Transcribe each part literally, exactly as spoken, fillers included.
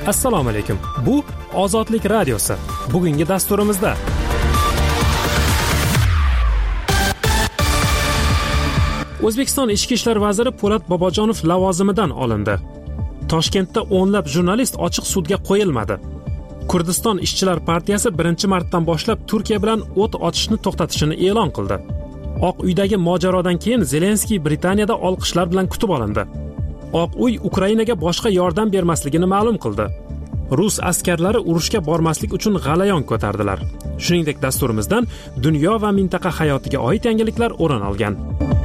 Assalomu alaykum. Bu Ozodlik radiosi. Bugungi dasturimizda O'zbekiston Ichki ishlar vaziri Po'lat Bobojonov lavozimidan olindi. Toshkentda o'nlab jurnalist ochiq sudga qo'yilmadi. Kurdiston ishchilar partiyasi birinchi martdan boshlab Turkiya bilan o't ochishni to'xtatishini e'lon qildi. Oq uydagi mojarodan keyin Zelenskiy Britaniyada olqishlar bilan kutib olindi. Oq uy Ukrainaga boshqa yordam bermasligini ma'lum qildi. Rus askarlari urushga bormaslik uchun g'alayon ko'tardilar. Shuningdek, dasturimizdan dunyo va mintaqa hayotiga oid yangiliklar o'rin olgan.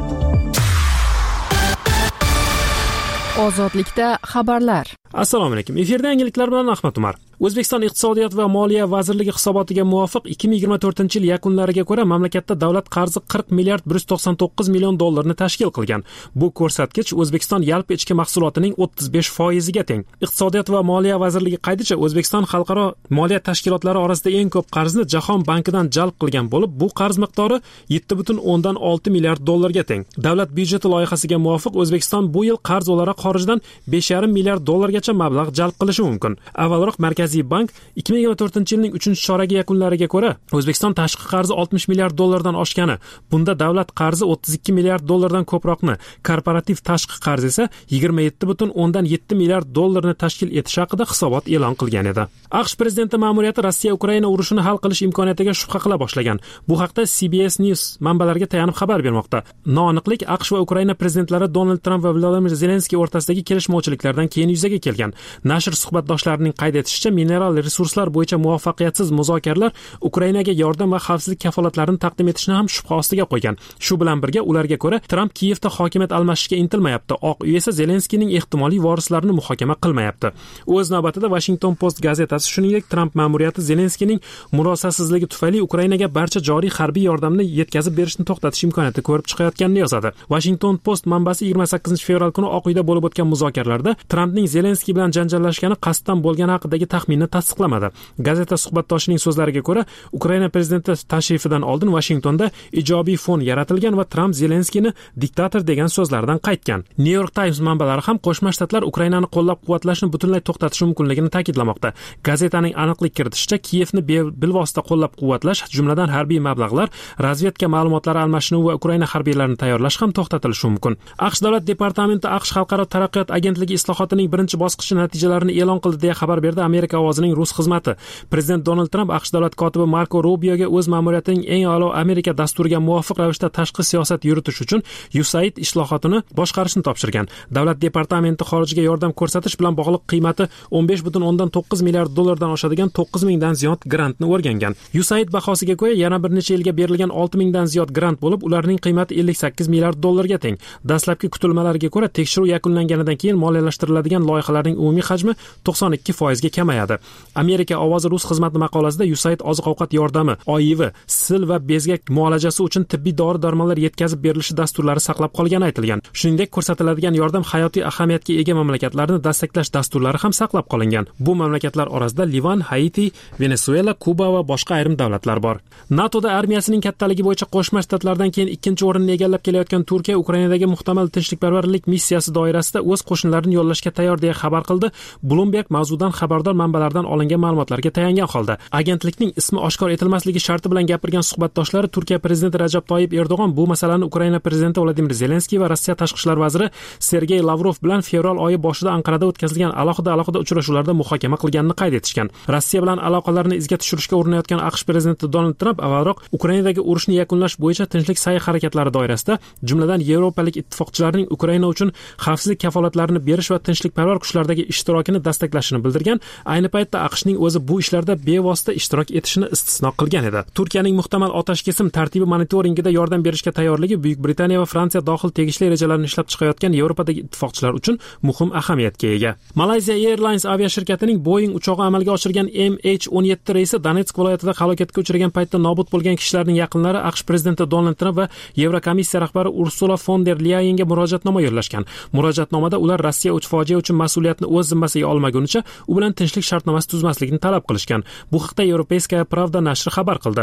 Ozodlikda xabarlar. Assalomu alaykum. Efirda yangiliklar bilan Ahmad Umar. O'zbekiston Iqtisodiyot va moliya vazirligi hisobotiga muvofiq ikki ming yigirma to'rtinchi yil yakunlariga ko'ra mamlakatda davlat qarzi qirq milliard bir yuz to'qson to'qqiz million dollarni tashkil qilgan. Bu ko'rsatkich O'zbekiston yalpi ichki mahsulotining o'ttiz besh foiziga teng. Iqtisodiyot va moliya vazirligi qaydicha O'zbekiston xalqaro moliya tashkilotlari orasida eng ko'p qarzni Jahon bankidan jalb qilgan bo'lib, bu qarz miqdori yetti butun o'ndan olti milliard dollarga teng. Davlat byudjeti loyihasiga muvofiq O'zbekiston bu yil qarz o'laroq xorijdan besh yarim milliard dollargacha mablag' jalb qilishi mumkin. Avvalroq Markaziy bank ikki ming yigirma to'rtinchi yilning uchinchi choragi yakunlariga ko'ra O'zbekiston tashqi qarzi oltmish milliard dollardan oshgani, bunda davlat qarzi o'ttiz ikki milliard dollardan ko'proqni, korporativ tashqi qarz esa yigirma yetti butun o'ndan yetti milliard dollarni tashkil etishi haqida hisobot e'lon qilgan edi. AQSh prezidenti ma'muriyati Rossiya-Ukraina urushini hal qilish imkoniyatiga shubha qila boshlagan. Bu haqda C B S News manbalariga tayanib xabar bermoqda. Noaniqlik AQSh va Ukraina prezidentlari Donald Tramp va Vladimir Zelenskiy o'rtasidagi kelishmovchiliklardan keyin yuzaga kelgan. Nashr suhbatdoshlarining qayd etishicha, mineral resurslar bo'yicha muvaffaqiyatsiz muzokaralar Ukrainaga yordam va xavfsizlik kafolatlarini taqdim etishni ham shubha ostiga qo'ygan. Shu bilan birga ularga ko'ra Tramp Kiyevda hokimiyat almashishga intilmayapti. Oq uy esa Zelenskiyning ehtimoliy vorislarini muhokama qilmayapti. O'z navbatida Washington Post gazetasi shuningdek Tramp ma'muriyati Zelenskiyning murosasizligi tufayli Ukrainaga barcha joriy harbiy yordamni yetkazib berishni to'xtatish imkoniyati ko'rib chiqayotganini yozadi. Washington Post manbasi yigirma sakkizinchi fevral kuni Oq uyda bo'lib o'tgan muzokaralarda Trampning Zelenskiy bilan janjallashgani qasddan bo'lgani haqidagi taxminni tasdiqlamadi. Gazeta suhbatdoshining so'zlariga ko'ra, Ukraina prezidenti tashrifidan oldin Washingtonda ijobiy fon yaratilgan va Tramp Zelenskiyni diktator degan so'zlaridan qaytgan. New York Times manbalari ham Qo'shma Shtatlar Ukrainani qo'llab-quvvatlashni butunlay to'xtatishi mumkinligini ta'kidlamoqda. Gazetaning aniqlik kiritishicha, Kiyevni bilvosita qo'llab-quvvatlash, jumladan harbiy mablag'lar, razvedka ma'lumotlari almashinuvi va Ukraina harbiylarini tayyorlash ham to'xtatilishi mumkin. AQSh davlat departamenti AQSh xalqaro taraqqiyot agentligi islohotining birinchi bosqichi natijalarini e'lon qildi deya xabar berdi Amerika ovozining rus xizmati. Prezident Donald Tramp AQSh davlat kotibi Marko Rubioga o'z ma'muriyatining eng a'lo Amerika dasturiga muvofiq ravishda tashqi siyosat yuritish uchun U S A I D islohotini boshqarishni topshirgan. Davlat departamenti xorijga yordam ko'rsatish bilan bog'liq qiymati o'n besh butun o'ndan to'qqiz milliard dollardan oshadigan to'qqiz mingdan ziyod grantni o'rgangan. U S A I D bahosiga ko'ra yana bir necha yilga berilgan olti mingdan ziyod grant bo'lib, ularning qiymati ellik sakkiz milliard dollarga teng. Dastlabki kutilmalarga ko'ra, tekshiruv yakunlanganidan keyin moliyalashtiriladigan loyihalarning umumiy hajmi to'qson ikki foizga kamayadi. Amerika ovozi rus xizmati maqolasida U S A I D oziq-ovqat yordami, O I V, sil va bezgak muolajasi uchun tibbiy dori-darmonlar yetkazib berilishi dasturlari saqlab qolgani aytilgan. Shuningdek, ko'rsatiladigan yordam hayotiy ahamiyatga ega mamlakatlarni dastaqlash dasturlari ham saqlab qolingan. Bu mamlakatlar orasida Livan, Haiti, Venesuela, Kuba va boshqa ayrim davlatlar bor. NATOda armiyasining kattaligi bo'yicha Qo'shma Shtatlardan keyin ikkinchi o'rinni egallab kelayotgan Turkiya Ukrainadagi muhtamal tinchlikparvarlik missiyasi doirasida o'z qo'shinlarini yo'llashga tayyor deya xabar qildi. Bloomberg mavzudan xabardor manbalardan olingan ma'lumotlarga tayangan holda. Agentlikning ismi oshkor etilmasligi sharti bilan gapirgan suhbatdoshlari Turkiya prezidenti Rajab Toyyib Erdo'g'on bu masalani Ukraina prezidenti Vladimir Zelenskiy va Rossiya tashqi ishlar vaziri Sergey Lavrov bilan fevral oyi boshida Anqarada o'tkazilgan alohida-alohida uchrashuvlarda muhokama qilganini qayd etishgan. Rossiya bilan aloqalarni izga tushirishga urinayotgan AQSh prezidenti Donald Tramp avvalroq Ukrainadagi urushni yakunlash bo'yicha tinchlik sa'y harakatlari doirasida, jumladan Yevropalik ittifoqchilarning Ukraina uchun xavfsizlik kafolatlarini berish va tinchlikparvar kuchlardagi ishtirokini dastaklashini bildirgan. Ayni paytda AQShning o'zi bu ishlarda bevosita ishtirok etishini istisno qilgan edi. Turkiyaning muhtamal otash kesim tartibi monitoringida yordam berishga tayyorligi Buyuk Britaniya va Fransiya dohil tegishli rejalarini ishlab chiqayotgan Yevropadagi ittifoqchilar uchun muhim ahamiyatga ega. Malaysia Airlines aviashirkatining Boeing uchog'i amalga oshirgan M H o'n yetti reysi Donetsk viloyatida halokatga uchragan paytda nobud bo'lgan kishilarning yaqinlari AQSh prezidenti Donald Tramp va Yevrokomissiya rahbari Ursula von der Leyenga murojaatnoma yo'llashgan. Murojaatnomada ular Rossiya uch fojia uchun mas'uliyatni o'z zimmasiga olmagunicha u bilan tinchlik shartnomasi tuzmaslikni talab qilishgan. Bu haqda Европейская правда nashri xabar qildi.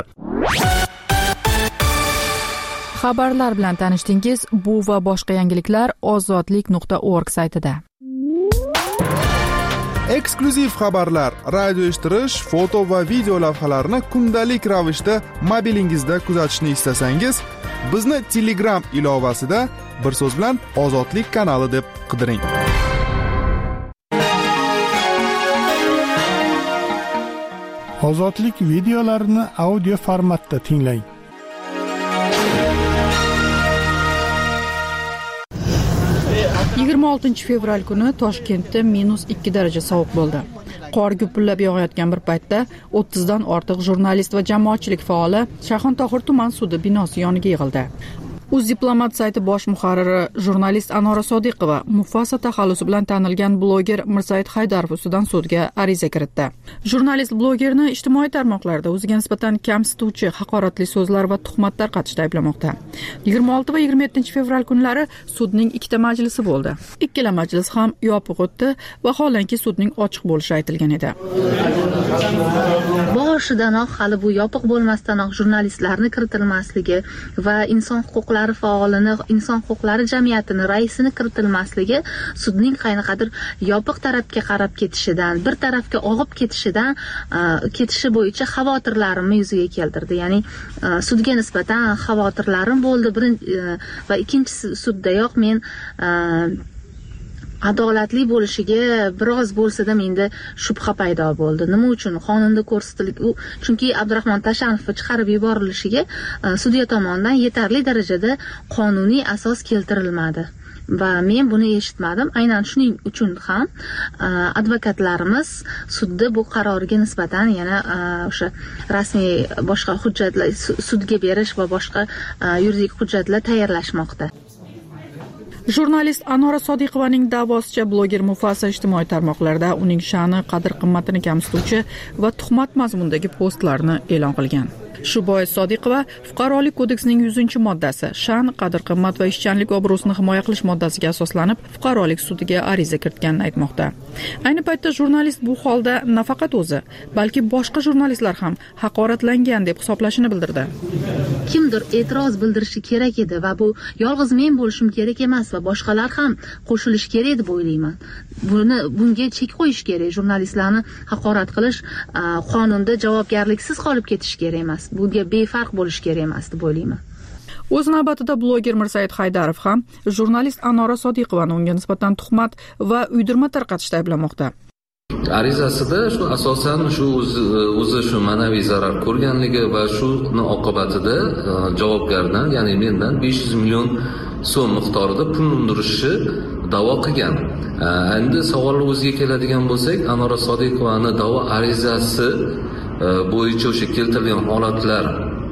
Xabarlar bilan tanishdingiz. Bu va boshqa yangiliklar ozodlik nuqta org saytida. Eksklyuziv xabarlar, radio eshittirish, foto va video lavhalarni kundalik ravishda mobilingizda kuzatishni istasangiz, bizni Telegram ilovasida bir so'z bilan Ozodlik kanali deb qidiring. Ozodlik videolarini audio formatda tinglang. yigirma oltinchi fevral kuni Toshkentda minus ikki daraja sovuq bo'ldi. Qor gupillab yog'ayotgan bir paytda o'ttizdan ortiq jurnalist va jamoatchilik faoli Shayxontohur tuman sudi binosi yoniga yig'ildi. Uz Diplomat sayti bosh muharriri jurnalist Anora Sodiqova Mufasa taxallusi bilan tanilgan bloger Mirsaid Haydarov ustidan sudga ariza kiritdi. Jurnalist blogerni ijtimoiy tarmoqlarda o'ziga nisbatan kamsituvchi, haqoratli so'zlar va tuhmatlar qatishda ayblamoqda. yigirma olti va yigirma yettinchi fevral kunlari sudning ikkita majlisi bo'ldi. Ikkala majlis ham yopiq o'tdi va holanki sudning ochiq bo'lishi aytilgan edi. Boshidanoq hali bu yopiq bo'lmasdanoq jurnalistlarni kiritilmasligi va inson huquqlari faolini, inson huquqlari jamiyatini raisini kiritilmasligi sudning qanaqadir yopiq tarafga qarab ketishidan, bir tarafga og'ib ketishidan ketishi bo'yicha xavotirlarimni yuzaga keltirdi. Ya'ni sudga nisbatan xavotirlarim bo'ldi. Birinchi va ikkinchi suddayoq men adolatli bo'lishiga biroz bo'lsa-da menda shubha paydo bo'ldi. Nima uchun? Qonunda ko'rsatilgan u chunki Abdurahmon Tashanov chiqarib yuborilishiga sudya tomonidan yetarli darajada qonuniy asos keltirilmadi. Va men buni eshitmadim. Aynan shuning uchun ham advokatlarimiz sudda bu qarorga nisbatan yana o'sha rasmiy boshqa hujjatlar sudga berish va boshqa yuridik hujjatlar tayyorlashmoqda. Jurnalist Anora Sodiqovaning da'vosicha bloger Mufasa ijtimoiy tarmoqlarda uning sha'ni, qadr-qimmatini kamsituvchi va tuhmat mazmundagi postlarni e'lon qilgan. Shu bois Sodiqova Fuqarolik kodeksining yuzinchi moddasi sha'ni, qadr-qimmat va ishchanlik obro'sini himoya qilish moddasiga asoslanib fuqarolik sudiga ariza kiritganini aytmoqda. Ayni paytda jurnalist bu holda nafaqat o'zi, balki boshqa jurnalistlar ham haqoratlangan deb hisoblashini bildirdi. Kimdir e'tiroz bildirishi kerak edi va bu yolg'iz men bo'lishim kerak emas va boshqalar ham qo'shilishi kerak deb o'ylayman. Buni bunga chek qo'yish kerak. Jurnalistlarni haqorat qilish qonunda javobgarliksiz qolib ketish kerak emas. Bunga befarq bo'lish kerak emas deb o'ylayman. O'z navbatida bloger Mirsaid Haydarov ham jurnalist Anora Sodiqovani unga nisbatan tuhmat va uydirma tarqatishda ayblamoqda. Arizasida shu asosan shu o'zi shu ma'naviy zarar ko'rganligi va shuni oqibatida javobgardan, ya'ni mendan besh yuz million so'm miqdorida pul undirishni da'vo qilgan. Endi savolni o'ziga keladigan bo'lsak, Anora Sodiqovani da'vo arizasi bo'yicha o'sha keltirilgan holatlar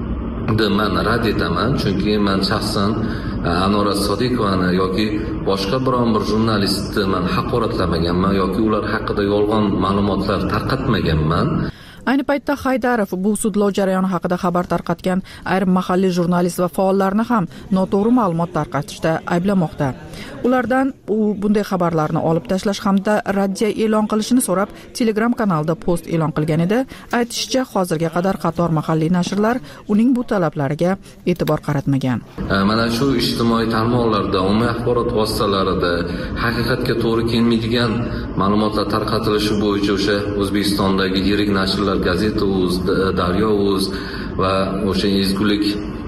man rad etaman, chunki men shaxsan Anora Sodiqovani yoki boshqa biron bir jurnalistni men haqoratlamaganman yoki ular haqida yolg'on ma'lumotlar tarqatmaganman. Ayni paytda Haydarov bu sudlov jarayoni haqida xabar tarqatgan ayrim mahalliy jurnalist va faollarni ham noto'g'ri ma'lumot tarqatishda ayblamoqda. Ulardan u bunday xabarlarni olib tashlash hamda raddiya e'lon qilishini so'rab Telegram kanalida post e'lon qilgan edi. Aytishicha, hozirga qadar qator mahalliy nashrlar uning bu talablariga e'tibor qaratmagan. Mana shu ijtimoiy tarmoqlarda, ommaviy axborot vositalarida haqiqatga to'g'ri kelmaydigan ma'lumotlar tarqatilishi bo'yicha o'sha O'zbekistondagi yirik nashrlar Gazeta.uz, Daryo.uz va o'sha ezgulik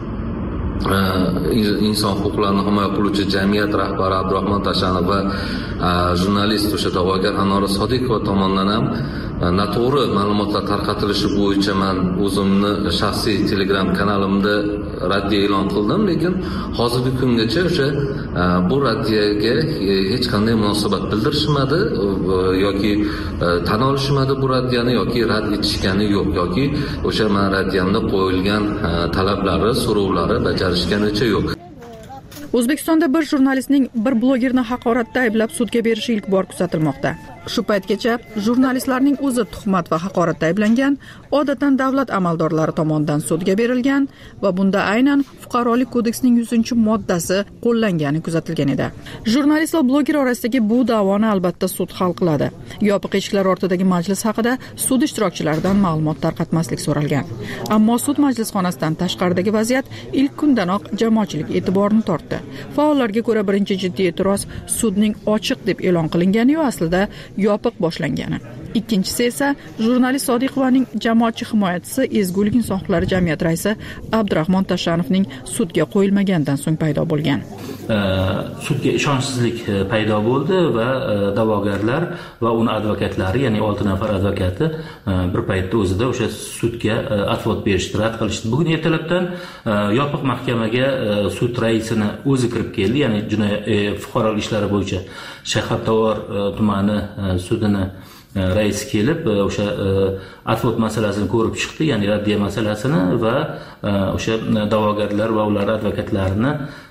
inson huquqlarini himoya qiluvchi jamiyat rahbari Abdurahmon Tashanov va jurnalist o'sha da'vogar Anora Sodiqova tomonidan ham noto'g'ri ma'lumotlar tarqatilishi bo'yicha men o'zimni shaxsiy Telegram kanalimda raddiya e'lon qildim, lekin hozirgi kungacha o'sha bu raddiyaga hech qanday munosabat bildirishmadi yoki tan olishmadi bu raddiyani yoki rad etishgani yo'q yoki o'sha men raddiyamda qo'yilgan talablari, so'rovlari bajarishganicha yo'q. O'zbekistonda bir jurnalistning bir blogerni haqoratda ayblab sudga berishi ilk bor kuzatilmoqda. Shu paytgacha jurnalistlarning o'zi tuhmat va haqoratda ayblangan, odatdan davlat amaldorlari tomonidan sudga berilgan va bunda aynan Fuqarolik kodeksining yuzinchi moddasi qo'llangani kuzatilgan edi. Jurnalist va bloger orasidagi bu da'voni albatta sud hal qiladi. Yopiq eshiklar ortidagi majlis haqida sud ishtirokchilaridan ma'lumot tarqatmaslik so'ralgan. Ammo sud majlisxonasidan tashqaridagi vaziyat ilk kundanoq jamoatchilik e'tiborini tortdi. Faollarga ko'ra birinchi jiddiy e'tiroz sudning ochiq deb e'lon qilingani-yu aslida yopiq boshlangani. Ikkinchisi esa jurnalist Sodiqovaning jamoatchi himoyachisi Ezgulik inson huquqlari jamiyati raisi Abdurahmon Tashanovning sudga qo'yilmaganidan so'ng paydo bo'lgan. Sudga ishonchsizlik paydo bo'ldi va da'vogarlar va uni advokatlari, ya'ni olti nafar advokati bir paytda o'zida o'sha sudga advot berishdi, rad qilishdi. Bugun ertalabdan yopiq mahkamaga sud raisini o'zi kirib keldi, ya'ni jinoyat fuqarolik ishlari bo'yicha Shayxontohur tumani sudini rais kelib o'sha advot masalasini ko'rib chiqdi, ya'ni raddiya masalasini va o'sha da'vogarlar va ular advokatlarini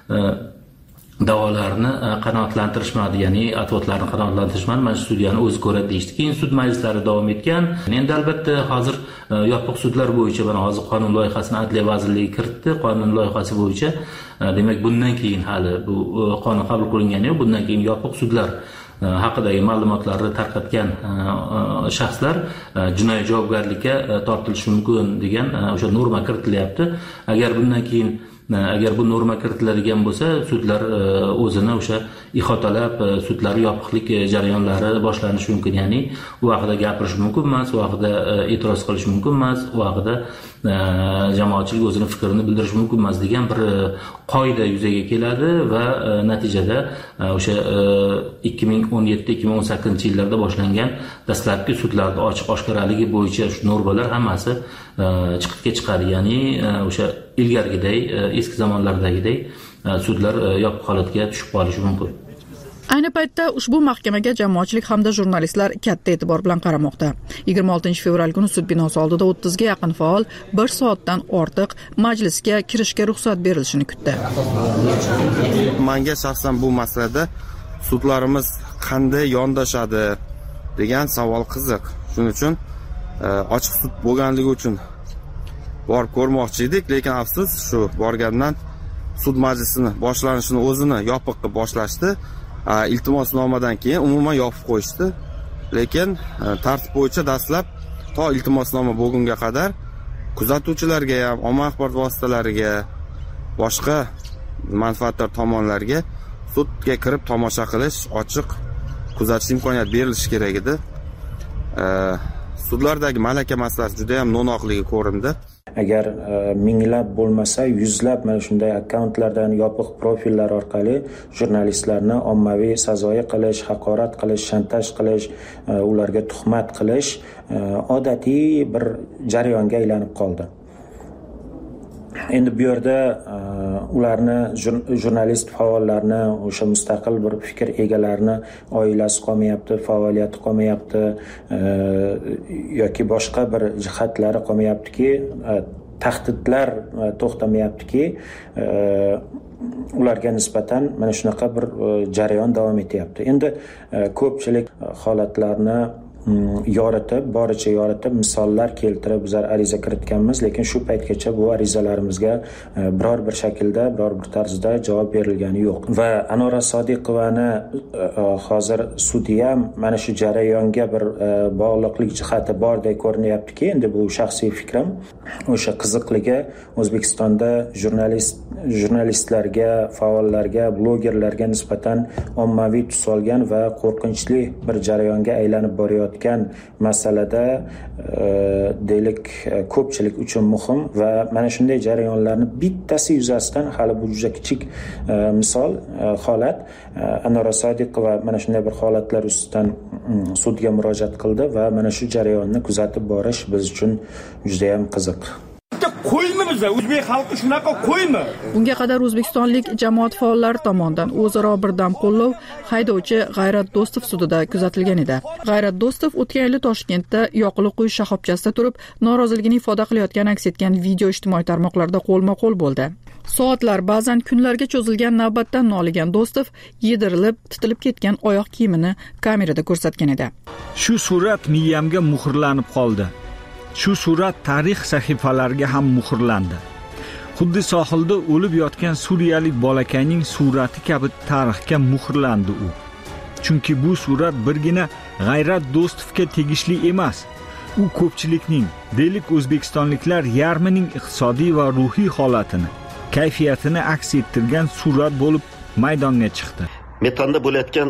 da'volarini qanoatlantirishmadi, ya'ni advotlarni qanoatlantirishmadi, mana shu sudyani o'zi ko'radi deyishdi. Keyin sud majlislari davom etgan. Endi albatta hozir yopiq sudlar bo'yicha mana hozir qonun loyihasini Adliya vazirligi kiritdi. Qonun loyihasi bo'yicha demak bundan keyin hali bu qonun qabul qilingan yo'q. Bundan keyin yopiq sudlar haqidagi ma'lumotlarni tarqatgan shaxslar jinoiy javobgarlikka tortilishi mumkin degan o'sha norma kiritilyapti. Agar bundan keyin agar bu norma kiritiladigan bo'lsa, sudlar o'zini o'sha ihotalab, sudlar yopiqlik jarayonlari boshlanishi mumkin. Ya'ni u haqida gapirish mumkin emas, u haqida e'tiroz qilish mumkin emas, u haqida jamoatchilik o'zini fikrini bildirish mumkin emas degan bir qoida yuzaga keladi va natijada o'sha ikki ming o'n yetti ikki ming o'n sakkizinchi yillarda boshlangan dastlabki sudlarda ochiq oshkoraligi bo'yicha shu normalar hammasi chiqitga chiqadi. Ya'ni o'sha ilgarigiday, eski zamonlardagidek sudlar yopiq holatga tushib qolishi mumkin. Ayni paytda ushbu mahkamaga jamoatchilik hamda jurnalistlar katta e'tibor bilan qaramoqda. yigirma oltinchi fevral kuni sud binosi oldida o'ttizga yaqin faol bir soatdan ortiq majlisga kirishga ruxsat berilishini kutdi. Menga shaxsan bu masalada sudlarimiz qanday yondashadi degan savol qiziq. Shuning uchun ochiq sud bo'lganligi uchun borib ko'rmoqchi edik, lekin afsus shu borgandan sud majlisini boshlanishini o'zini yopiq qilib boshlashdi. Iltimosnomadan keyin umuman yopib qo'yishdi. Lekin tartib bo'yicha dastlab to iltimosnoma bo'lgunga qadar kuzatuvchilarga ham, ommaviy axborot vositalariga, boshqa manfaatdor tomonlarga sudga kirib tomosha qilish, ochiq kuzatish imkoniyati berilishi kerak edi. Sudlardagi malaka masalasi juda ham no'noqligi ko'rindi. Agar minglab bo'lmasa yuzlab mana shunday akkauntlardan yopiq profillar orqali jurnalistlarni ommaviy sazoyi qilish, haqorat qilish, shantaj qilish, ularga tuhmat qilish odatiy bir jarayonga aylanib qoldi. Endi bu yerda ularni jurnalist faollarni, o'sha mustaqil bir fikr egalarini oilasi qolmayapti, faoliyati qolmayapti yoki boshqa bir jihatlari qolmayaptiki, tahdidlar to'xtamayaptiki, ularga nisbatan mana shunaqa bir jarayon davom etyapti. Endi ko'pchilik holatlarni yoritib, boricha yoritib, misollar keltirib bizlar ariza kiritganmiz, lekin shu paytgacha bu arizalarimizga biror bir shaklda, biror bir tarzda javob berilgani yo'q. Va Anora Sodiqovani hozir sudya ham mana shu jarayonga bir bog'liqlik jihati bordek ko'rinyaptiki, endi bu shaxsiy fikrim, o'sha qiziqligi O'zbekistonda jurnalist jurnalistlarga, faollarga, blogerlarga nisbatan ommaviy tus olgan va qo'rqinchli bir jarayonga aylanib borayotgan masalada deylik ko'pchilik uchun muhim va mana shunday jarayonlarni bittasi yuzasidan hali bu juda kichik misol holat Anora Sodiqova mana shunday bir holatlar ustidan sudga murojaat qildi va mana shu jarayonni kuzatib borish biz uchun juda ham qiziq. Qo'ymi bizlar o'zbek xalqi shunaqa qo'ymi? Bunga qadar o'zbekistonlik jamoat faollari tomonidan o'zaro birdam qo'llov haydovchi G'ayrat Do'stov sudida kuzatilgan edi. G'ayrat Do'stov o'tgan yili Toshkentda yoqilib qo'yish shoxobchasida turib, noroziligini ifoda qilayotgan aks etgan video ijtimoiy tarmoqlarda qo'lma-qo'l bo'ldi. Soatlar, ba'zan kunlarga cho'zilgan navbatdan noligan Do'stov yedirilib, titilib ketgan oyoq kiyimini kamerada ko'rsatgan edi. Shu surat miyamga muhrlanib qoldi. Shu surat tarix sahifalariga ham muhrlandi. Xuddi sohilda o'lib yotgan suriyalik bolakayning surati kabi tarixga muhrlandi u. Chunki bu surat birgina G'ayrat Do'stovga tegishli emas. U ko'pchilikning, deylik o'zbekistonliklar yarmining iqtisodiy va ruhiy holatini, kayfiyatini aks ettirgan surat bo'lib maydonga chiqdi. Metanda bo'layotgan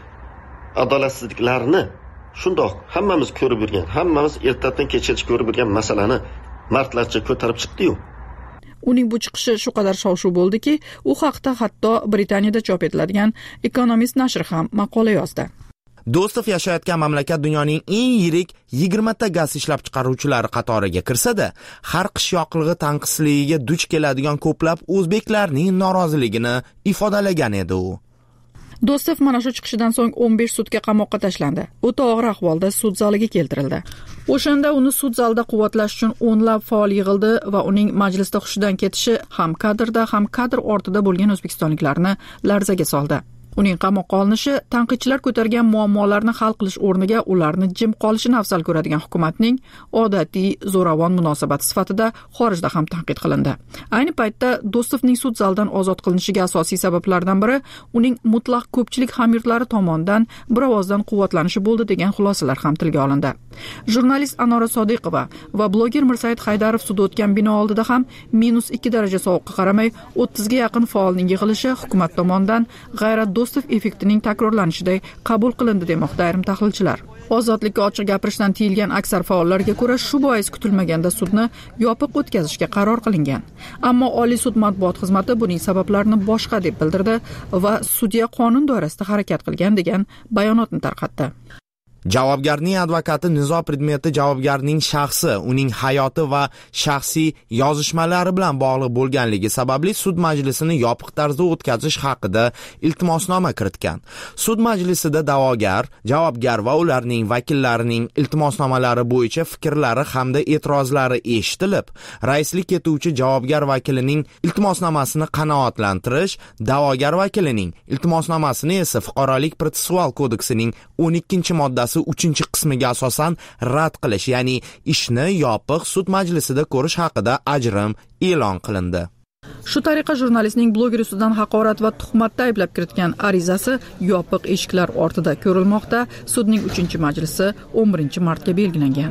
adolatsizliklarni shundoq hammamiz ko'rib yurgan, hammamiz ertadan kechgacha ko'rib yurgan masalani mardlarcha ko'tarib chiqdi-yu. Uning bu chiqishi shu qadar shov-shuv bo'ldiki, u haqda hatto Britaniyada chop etiladigan Economist nashri ham maqola yozdi. Do'stov yashayotgan mamlakat dunyoning eng yirik yigirma ta gaz ishlab chiqaruvchilari qatoriga kirsa-da, har qish yoqilg'i tanqisligiga duch keladigan ko'plab o'zbeklarning noroziligini ifodalagan edi u. Do'stov mana shu chiqishidan so'ng o'n besh sutka qamoqqa tashlandi. O'ta og'ir ahvolda sud zaliga keltirildi. O'shanda uni sud zalida quvvatlash uchun o'nlab faol yig'ildi va uning majlisda hushidan ketishi ham kadrda, ham kadr ortida bo'lgan o'zbekistonliklarni larzaga soldi. Uning qamoqqa olinishi tanqidchilar ko'targan muammolarni hal qilish o'rniga ularni jim qolishini afzal ko'radigan hukumatning odatiy zo'ravon munosabati sifatida xorijda ham tanqid qilindi. Ayni paytda Do'stovning sud zalidan ozod qilinishiga asosiy sabablardan biri uning mutlaq ko'pchilik hamyurtlari tomonidan bir ovozdan quvvatlanishi bo'ldi degan xulosalar ham tilga olindi. Jurnalist Anora Sodiqova va bloger Mirsaid Haydarov sud o'tgan bino oldida ham minus ikki daraja sovuqqa qaramay o'ttizga yaqin faolning yig'ilishi hukumat tomonidan g'ayrat Do'stov effektining takrorlanishiday qabul qilindi demoqda ayrim tahlilchilar. Ozodlikka ochiq gapirishdan tiyilgan aksar faollarga ko'ra shu bois kutilmaganda sudni yopiq o'tkazishga qaror qilingan. Ammo Oliy sud matbuot xizmati buning sabablarini boshqa deb bildirdi va sudya qonun doirasida harakat qilgan degan bayonotni tarqatdi. Javobgarning advokati nizo predmeti javobgarning shaxsi, uning hayoti va shaxsiy yozishmalari bilan bog'liq bo'lganligi sababli sud majlisini yopiq tarzda o'tkazish haqida iltimosnoma kiritgan. Sud majlisida da'vogar, javobgar va ularning vakillarining iltimosnomalari bo'yicha fikrlari hamda e'tirozlari eshitilib, raislik etuvchi javobgar vakilining iltimosnomasini qanoatlantirish, da'vogar vakilining iltimosnomasini esa Fuqarolik protsessual kodeksining o'n ikkinchi moddasi uchinchi qismiga asosan rad qilish, ya'ni ishni yopiq sud majlisida ko'rish haqida ajrim e'lon qilindi. Shu tariqa jurnalistning bloger ustidan haqorat va tuhmatda ayblab kiritgan arizasi yopiq eshiklar ortida ko'rilmoqda. Sudning uchinchi majlisi o'n birinchi martga belgilangan.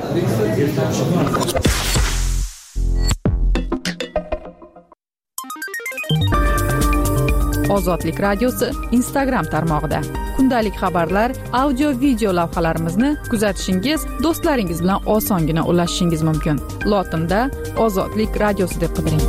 Ozodlik radiosi Instagram tarmog'ida kundalik xabarlar, audio video lavhalarimizni kuzatishingiz, do'stlaringiz bilan osongina ulashishingiz mumkin. Lotinda Ozodlik radiosi deb qidiring.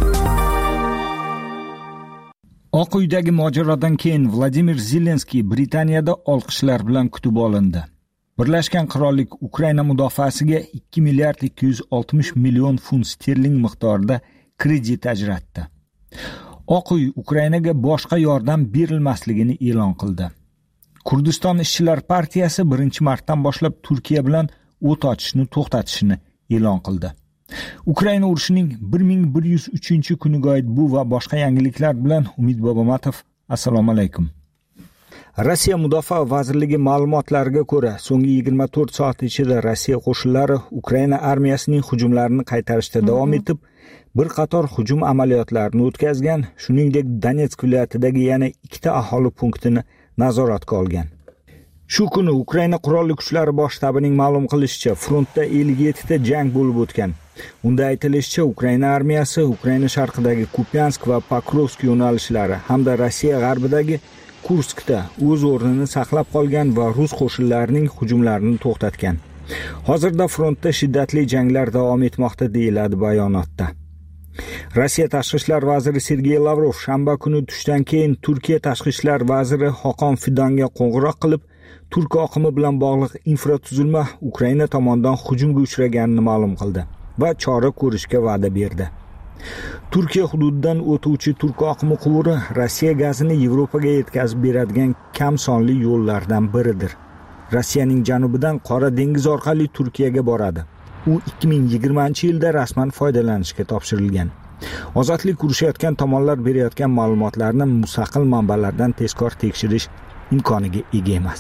Oq uydagi mojarodan keyin Vladimir Zelenskiy Britaniyada olqishlar bilan kutib olindi. Birlashgan Qirollik Ukraina mudofaasiga ikki milliard ikki yuz oltmish million funt sterling miqdorida kredit ajratdi. Oq uy Ukrainaga boshqa yordam berilmasligini e'lon qildi. Kurdiston ishchilar partiyasi birinchi martdan boshlab Turkiya bilan o't ochishni to'xtatishini e'lon qildi. Ukraina urushining bir ming bir yuz uchinchi kuniga oid bu va boshqa yangiliklar bilan Umid Bobomatov. Assalomu alaykum. Rossiya Mudofaa vazirligi ma'lumotlariga ko'ra, so'nggi yigirma to'rt soat ichida Rossiya qo'shinlari Ukraina armiyasining hujumlarini qaytarishda davom etib, bir qator hujum amaliyotlarini o'tkazgan, shuningdek Donetsk viloyatidagi yana ikkita aholi punktini nazoratga olgan. Shu kuni Ukraina qurolli kuchlari bosh shtabining ma'lum qilishicha, frontda ellik yetti ta jang bo'lib o'tgan. Unda aytilishicha, Ukraina armiyasi Ukraina sharqidagi Kupyansk va Pokrovsk yo'nalishlari hamda Rossiya g'arbidagi Kurskda o'z o'rnini saqlab qolgan va rus qo'shinlarining hujumlarini to'xtatgan. Hozirda frontda shiddatli janglar davom etmoqda deyiladi bayonotda. Rossiya tashqi ishlar vaziri Sergey Lavrov shanba kuni tushdan keyin Turkiya tashqi ishlar vaziri Hakan Fidanga qo'ng'iroq qilib, turk oqimi bilan bog'liq infratuzilma Ukraina tomonidan hujumga uchraganini ma'lum qildi va chora ko'rishga va'da berdi. Turkiya hududidan o'tuvchi turk oqimi quvuri Rossiya gazini Yevropaga yetkazib beradigan kam sonli yo'llardan biridir. Rossiyaning janubidan Qora dengiz orqali Turkiyaga boradi. U ikki ming yigirmanchi yilda rasman foydalanishga topshirilgan. Ozodlik urushayotgan tomonlar berayotgan ma'lumotlarni mustaqil manbalardan tezkor tekshirish imkoniga ega emas.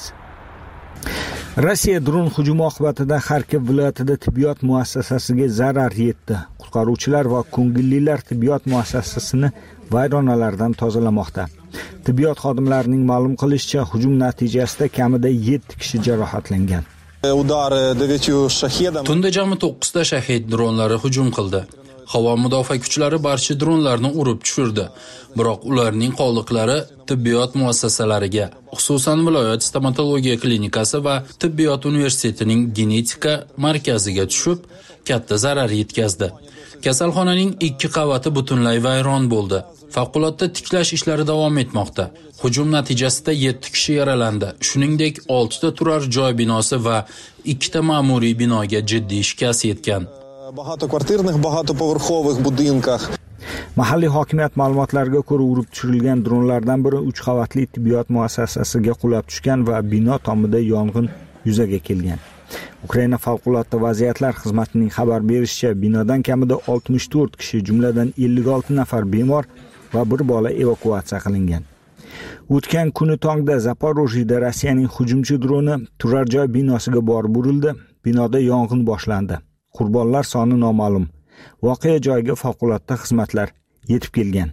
Rossiya dron hujumi oqibatida Xarkov viloyatida tibbiyot muassasasiga zarar yetdi. Qutqaruvchilar va ko'ngillilar tibbiyot muassasasini vayronalardan tozalamoqda. Tibbiyot xodimlarining ma'lum qilishicha, hujum natijasida kamida yetti kishi jarohatlangan. Tunda jami to'qqizta shahid dronlari hujum qildi. Havo mudofaa kuchlari barcha dronlarni urib tushirdi. Biroq ularning qoldiqlari tibbiyot muassasalariga, xususan viloyat stomatologiya klinikasi va tibbiyot universitetining genetika markaziga tushib, katta zarar yetkazdi. Kasalxonaning ikki qavati butunlay vayron bo'ldi. Favqulodda tiklash ishlari davom etmoqda. Hujum natijasida yetti kishi yaralandi. Shuningdek, olti ta turar joy binosi va ikkita ma'muriy binoga jiddiy shikast yetgan. Багатоквартирних, багатоповерхових будинках. Mahalliy hokimiyat ma'lumotlariga ko'ra urib tushirilgan dronlardan biri uch qavatli tibbiyot muassasasiga qulab tushgan va bino tomida yong'in yuzaga kelgan. Ukraina favqulodda vaziyatlar xizmatining xabar berishicha, binodan kamida oltmish to'rt kishi, jumladan ellik olti nafar bemor va bir bola evakuatsiya qilingan. O'tgan kuni tongda Zaporojyeda Rossiyaning hujumchi droni turar joy binosiga borib urildi. Binoda yong'in boshlandi. Qurbonlar soni noma'lum. Voqea joyiga favqulodda xizmatlar yetib kelgan.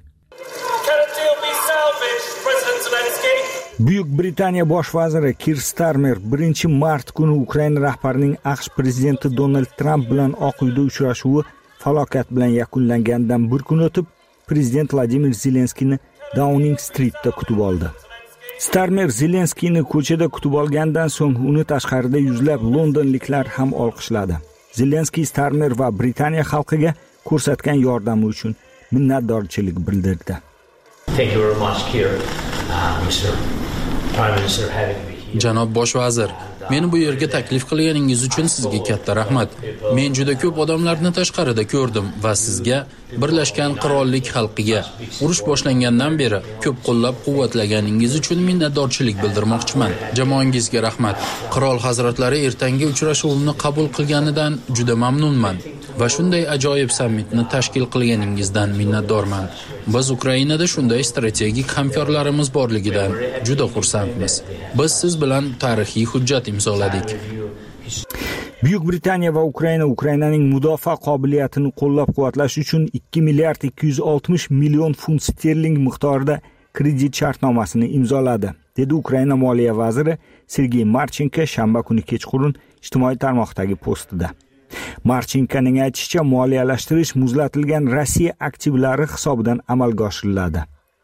Buyuk Britaniya bosh vaziri Kir Starmer birinchi mart kuni Ukraina rahbarining AQSh prezidenti Donald Trump bilan Oq uyda uchrashuvi falokat bilan yakunlanganidan bir kun o'tib, prezident Vladimir Zelenskiyni Downing Street'da kutib oldi. Starmer Zelenskiyni ko'chada kutib olgandan so'ng uni tashqarida yuzlab londonliklar ham olqishladi. Zelenskiy Starmer va Britaniya xalqiga ko'rsatgan yordami uchun minnatdorchilik bildirdi. Thank you very much, Kir. Uh, Mister Prime Minister, having me here. Janob bosh vazir, meni bu yerga taklif qilganingiz uchun sizga katta rahmat. Men juda ko'p odamlarni tashqarida ko'rdim va sizga, Birlashgan Qirollik xalqiga urush boshlangandan beri ko'p qo'llab-quvvatlaganingiz uchun minnatdorchilik bildirmoqchiman. Jamoangizga rahmat. Qirol hazratlari ertangi uchrashuvimni qabul qilganidan juda mamnunman va shunday ajoyib sammitni tashkil qilganingizdan minnatdorman. Biz Ukrainada shunday strategik hamkorlarimiz borligidan juda xursandmiz. Biz siz bilan tarixiy hujjat imzoladik. Buyuk Britaniya va Ukraina Ukrainaning mudofaa qobiliyatini qo'llab-quvvatlash uchun ikki milliard ikki yuz oltmish million funt sterling miqdorida kredit shartnomasini imzoladi, dedi Ukraina moliya vaziri Sergey Marchenko shanba kuni kechqurun ijtimoiy tarmoqdagi postida. Marchenkoning aytishicha, moliyalashtirish muzlatilgan Rossiya aktivlari hisobidan amalga oshiriladi.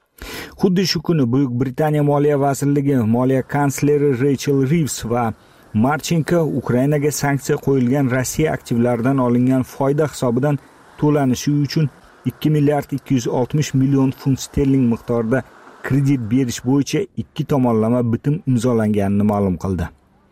Xuddi shu kuni Buyuk Britaniya moliya vazirligi moliya kansleri Rachel Reeves va Marchenko Ukrainaga sanksiya qo'yilgan Rossiya aktivlaridan olingan foyda hisobidan to'lanishi uchun ikki milliard ikki yuz oltmish million funt sterling miqdorida kredit berish bo'yicha ikki tomonlama bitim imzolanganini ma'lum qildi.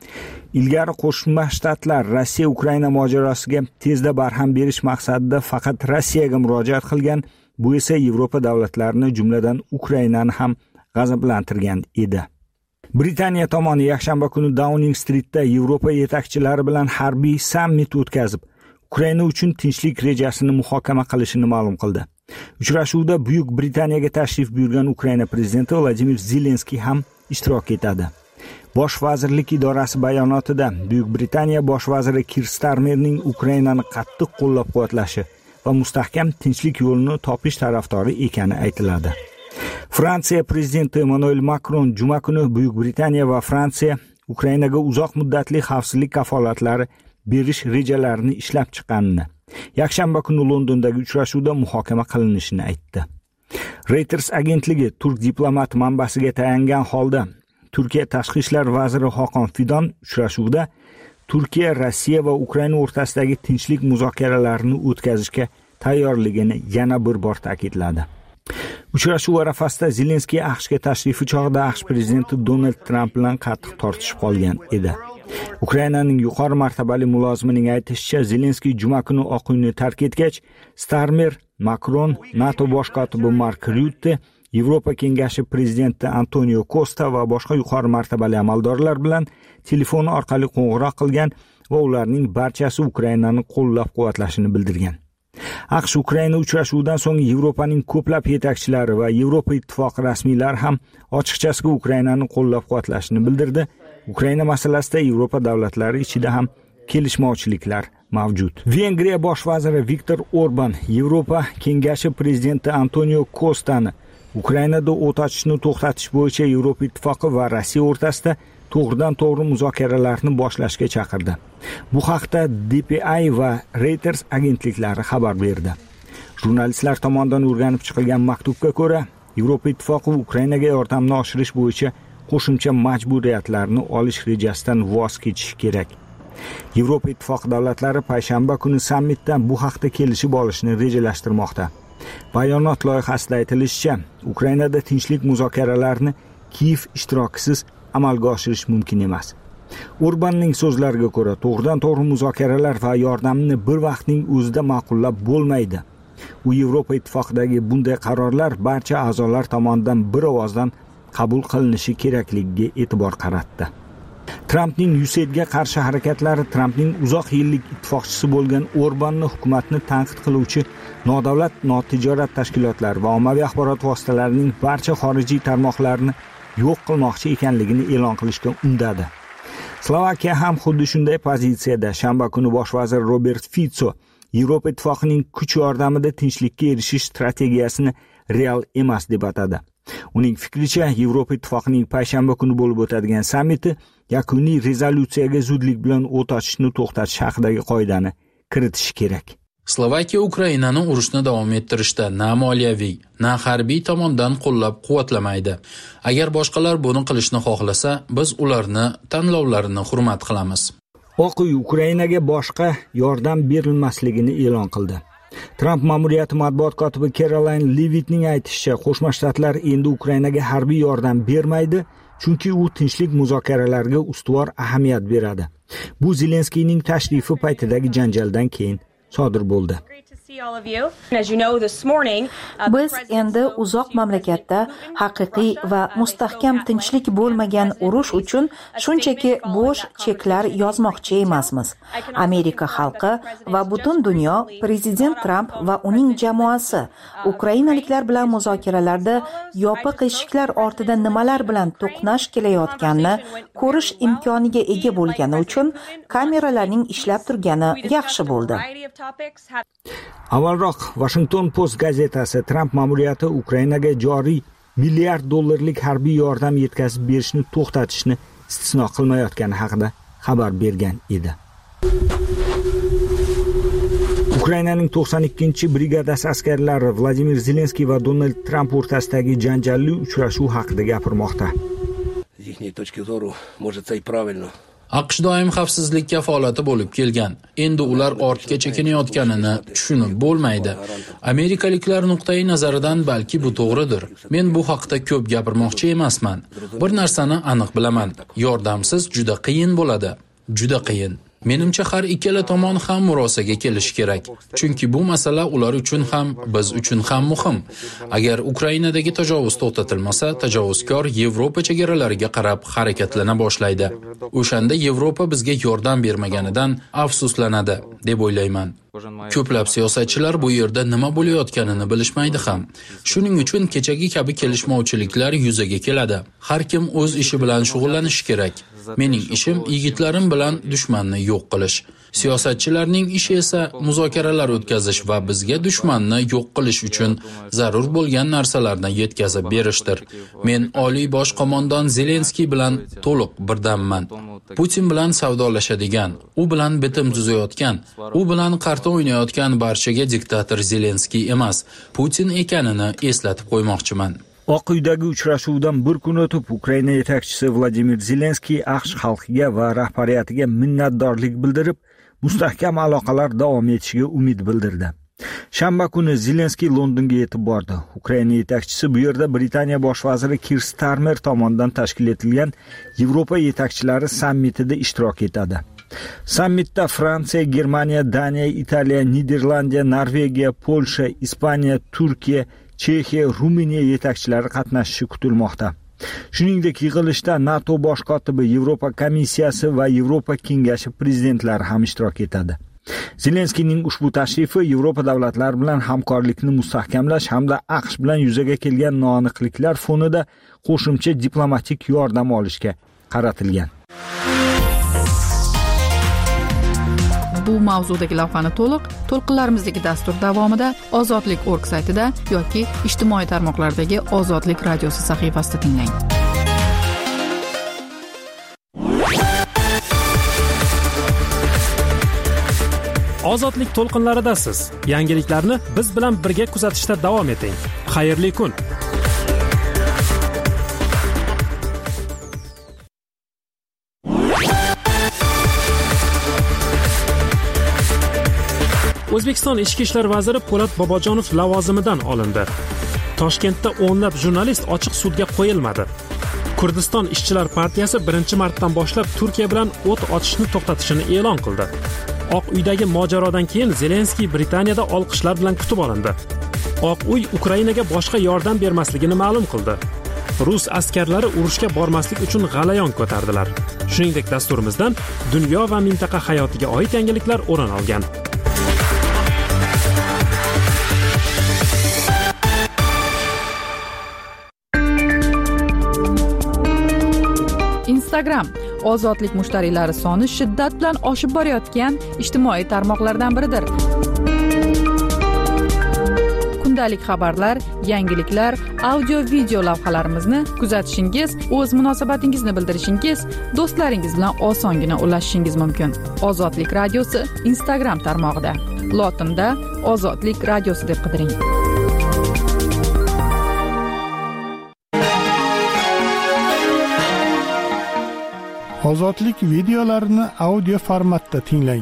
Ilgari Qo'shma Shtatlar Rossiya Ukraina mojarosiga tezda barham berish maqsadida faqat Rossiyaga murojaat qilgan, bu esa Yevropa davlatlarini, jumladan Ukrainani ham g'azablantirgan edi. Britaniya tomoni yakshanba kuni Downing Street'da Yevropa yetakchilari bilan harbiy sammit o'tkazib, Ukraina uchun tinchlik rejasini muhokama qilishini ma'lum qildi. Uchrashuvda Buyuk Britaniyaga tashrif buyurgan Ukraina prezidenti Vladimir Zelenskiy ham ishtirok etadi. Bosh vazirlik idorasi bayonotida Buyuk Britaniya bosh vaziri Kir Starmerning Ukrainani qattiq qo'llab-quvvatlashi va mustahkam tinchlik yo'lini topish tarafdori ekani aytiladi. Fransiya prezidenti Emmanuel Macron juma kuni Buyuk Britaniya va Fransiya Ukrainaga uzoq muddatli xavfsizlik kafolatlari berish rejalarini ishlab chiqqanini, yakshanba kuni Londondagi uchrashuvda muhokama qilinishini aytdi. Reuters agentligi turk diplomat manbasiga tayangan holda Turkiya tashqi ishlar vaziri Hakan Fidan uchrashuvda Turkiya, Rossiya va Ukraina o'rtasidagi tinchlik muzokaralarini o'tkazishga tayyorligini yana bir bor ta'kidladi. Uchrashuv arafasida Zelenskiy AQShga tashrifi chog'ida AQSh prezidenti Donald Trump bilan qattiq tortishib qolgan edi. Ukrainaning yuqori martabali mulozimining aytishicha, Zelenskiy juma kuni Oq uyni tark etgach, Starmer, Macron, NATO bosh kotibi Mark Rutte, Yevropa kengashi prezidenti Antonio Costa va boshqa yuqori martabali amaldorlar bilan telefon orqali qo'ng'iroq qilgan va ularning barchasi Ukrainani qo'llab-quvvatlashini bildirgan. AQSh Ukraina uchrashuvidan so'ng Yevropaning ko'plab yetakchilari va Yevropa ittifoqi rasmiylari ham ochiqchasiga Ukrainani qo'llab-quvvatlashini bildirdi. Ukraina masalasida Yevropa davlatlari ichida ham kelishmovchiliklar mavjud. Vengriya bosh vaziri Viktor Orban Yevropa kengashi prezidenti Antonio Costani Ukrainada o't ochishni to'xtatish bo'yicha Yevropa ittifoqi va Rossiya o'rtasida to'g'ridan-to'g'ri muzokaralarni boshlashga chaqirdi. Bu haqda D P I va Reuters agentliklari xabar berdi. Jurnalistlar tomonidan o'rganib chiqilgan maktubga ko'ra, Yevropa Ittifoqi Ukrainaga yordamni oshirish bo'yicha qo'shimcha majburiyatlarni olish rejasidan voz kechishi kerak. Yevropa Ittifoqi davlatlari payshanba kuni sammitda bu haqda kelishib olishni rejalashtirmoqda. Bayonot loyihasida aytilishicha, Ukrainada tinchlik muzokaralarini Kiyev ishtirokisiz amalga oshirish mumkin emas. Orbanning so'zlariga ko'ra, to'g'ridan-to'g'ri muzokaralar va yordamni bir vaqtning o'zida ma'qullab bo'lmaydi. U Yevropa Ittifoqidagi bunday qarorlar barcha a'zolar tomonidan bir ovozdan qabul qilinishi kerakligiga e'tibor qaratdi. Trampning U S A I Dga qarshi harakatlari Trampning uzoq yillik ittifoqchisi bo'lgan Orbanni hukumatni tanqid qiluvchi nodavlat notijorat tashkilotlar va ommaviy axborot vositalarining barcha xorijiy tarmoqlarini yo'q qilmoqchi ekanligini e'lon qilishga undadi. Slovakiya ham xuddi shunday pozitsiyada. Shanba kuni bosh vazir Robert Fico Yevropa Ittifoqining kuch yordamida tinchlikka erishish strategiyasini real emas deb atadi. Uning fikricha, Yevropa Ittifoqining payshanba kuni bo'lib o'tadigan sammiti yakuniy rezolyutsiyaga zudlik bilan o't ochishni to'xtatish haqidagi qoidani kiritishi kerak. Slovakiya Ukrainani urushni davom ettirishda na moliyaviy, na harbiy tomondan qo'llab-quvvatlamaydi. Agar boshqalar buni qilishni xohlasa, biz ularni tanlovlarini hurmat qilamiz. Oq uy Ukrainaga boshqa yordam berilmasligini e'lon qildi. Trump ma'muriyati matbuot kotibi Caroline Levittning aytishicha, Qo'shma Shtatlar endi Ukrainaga harbiy yordam bermaydi, chunki u tinchlik muzokaralariga ustuvor ahamiyat beradi. Bu Zelenskiyning tashrifi paytidagi janjaldan keyin sodir bo'ldi. Biz endi uzoq mamlakatda haqiqiy va mustahkam tinchlik bo'lmagan urush uchun shunchaki bo'sh cheklar yozmoqchi emasmiz. Amerika xalqi va butun dunyo prezident Trump va uning jamoasi ukrainaliklar bilan muzokaralarda yopiq eshiklar ortida nimalar bilan to'qnash kelayotganini ko'rish imkoniga ega bo'lgani uchun kameralarning ishlab turgani yaxshi bo'ldi. Avvalroq Washington Post gazetasi Trump ma'muriyati Ukrainaga joriy milliard dollarlik harbiy yordam yetkazib berishni to'xtatishni istisno qilmayotgani haqida xabar bergan edi. Ukrainaning to'qson ikkinchi brigadasi askarlari Vladimir Zelenskiy va Donald Tramp o'rtasidagi janjalli uchrashuv haqida gapirmoqda. AQSh doim xavfsizlik kafolati bo'lib kelgan. Endi ular ortga chekinayotganini tushunib bo'lmaydi. Amerikaliklar nuqtai nazaridan balki bu to'g'ridir. Men bu haqda ko'p gapirmoqchi emasman. Bir narsani aniq bilaman. Yordamsiz juda qiyin bo'ladi. Juda qiyin. Menimcha har ikkala tomon ham murosaga kelish kerak. Chunki bu masala ular uchun ham, biz uchun ham muhim. Agar Ukrainadagi tajovuz to'xtatilmasa, tajovuzkor Yevropa chegaralariga qarab harakatlana boshlaydi. O'shanda Yevropa bizga yordam bermaganidan afsuslanadi, deb o'ylayman. Ko'plab siyosatchilar bu yerda nima bo'layotganini bilishmaydi ham. Shuning uchun kechagi kabi kelishmovchiliklar yuzaga keladi. Har kim o'z ishi bilan shug'ullanishi kerak. Mening ishim yigitlarim bilan dushmanni yo'q qilish. Siyosatchilarning ishi esa muzokaralar o'tkazish va bizga dushmanni yo'q qilish uchun zarur bo'lgan narsalarni yetkazib berishdir. Men oliy bosh qo'mondon Zelenskiy bilan to'liq birdamman. Putin bilan savdolashadigan, u bilan bitim tuzayotgan, u bilan qarta o'ynayotgan barchaga diktator Zelenskiy emas, Putin ekanini eslatib qo'ymoqchiman. Oq uydagi uchrashuvdan bir kun o'tib, Ukraina yetakchisi Vladimir Zelenskiy AQSh xalqiga va rahbariyatiga minnatdorlik bildirib, mustahkam aloqalar davom etishiga umid bildirdi. Shanba kuni Zelenskiy Londonga yetib bordi. Ukraina yetakchisi bu yerda Britaniya bosh vaziri Keir Starmer tomonidan tashkil etilgan Yevropa yetakchilari sammitida ishtirok etadi. Sammitda Fransiya, Germaniya, Daniya, Italiya, Niderlandiya, Norvegiya, Polsha, Ispaniya, Turkiya, Chexiya, Ruminiya yetakchilari qatnashishi kutilmoqda. Shuningdek, yig'ilishda NATO bosh kotibi, Yevropa komissiyasi va Yevropa kengashi prezidentlari ham ishtirok etadi. Zelenskiyning ushbu tashrifi Yevropa davlatlari bilan hamkorlikni mustahkamlash hamda AQSh bilan yuzaga kelgan noaniqliklar fonida qo'shimcha diplomatik yordam olishga qaratilgan. Bu mavzudagi lavhani to'liq to'lqinlarimizdagi dastur davomida ozodlik точка org saytida yoki ijtimoiy tarmoqlardagi Ozodlik radiosi sahifasida tinglang. Ozodlik to'lqinlaridasiz. Yangiliklarni biz bilan birga kuzatishda davom eting. Xayrli kun. O'zbekiston Ichki ishlar vaziri Po'lat Bobojonov lavozimidan olindi. Toshkentda o'nlab jurnalist ochiq sudga qo'yilmadi. Kurdiston ishchilar partiyasi birinchi martdan boshlab Turkiya bilan o't ochishni to'xtatishini e'lon qildi. Oq uydagi mojarodan keyin Zelenskiy Britaniyada olqishlar bilan kutib olindi. Oq uy Ukrainaga boshqa yordam bermasligini ma'lum qildi. Rus askarlari urushga bormaslik uchun g'alayon ko'tardilar. Shuningdek, dasturimizdan dunyo va mintaqa hayotiga oid yangiliklar o'rin olgan. Instagram ozodlik mushtariylari soni shiddat bilan oshib borayotgan ijtimoiy tarmoqlardan biridir. Kundalik xabarlar, yangiliklar, audio-video lavhalarimizni kuzatishingiz, o'z munosabatingizni bildirishingiz, do'stlaringiz bilan osongina ulashishingiz mumkin. Ozodlik radiosi Instagram tarmog'ida. Lotinda Ozodlik radiosi deb qidiring. Ozodlik videolarini audio formatda tinglang.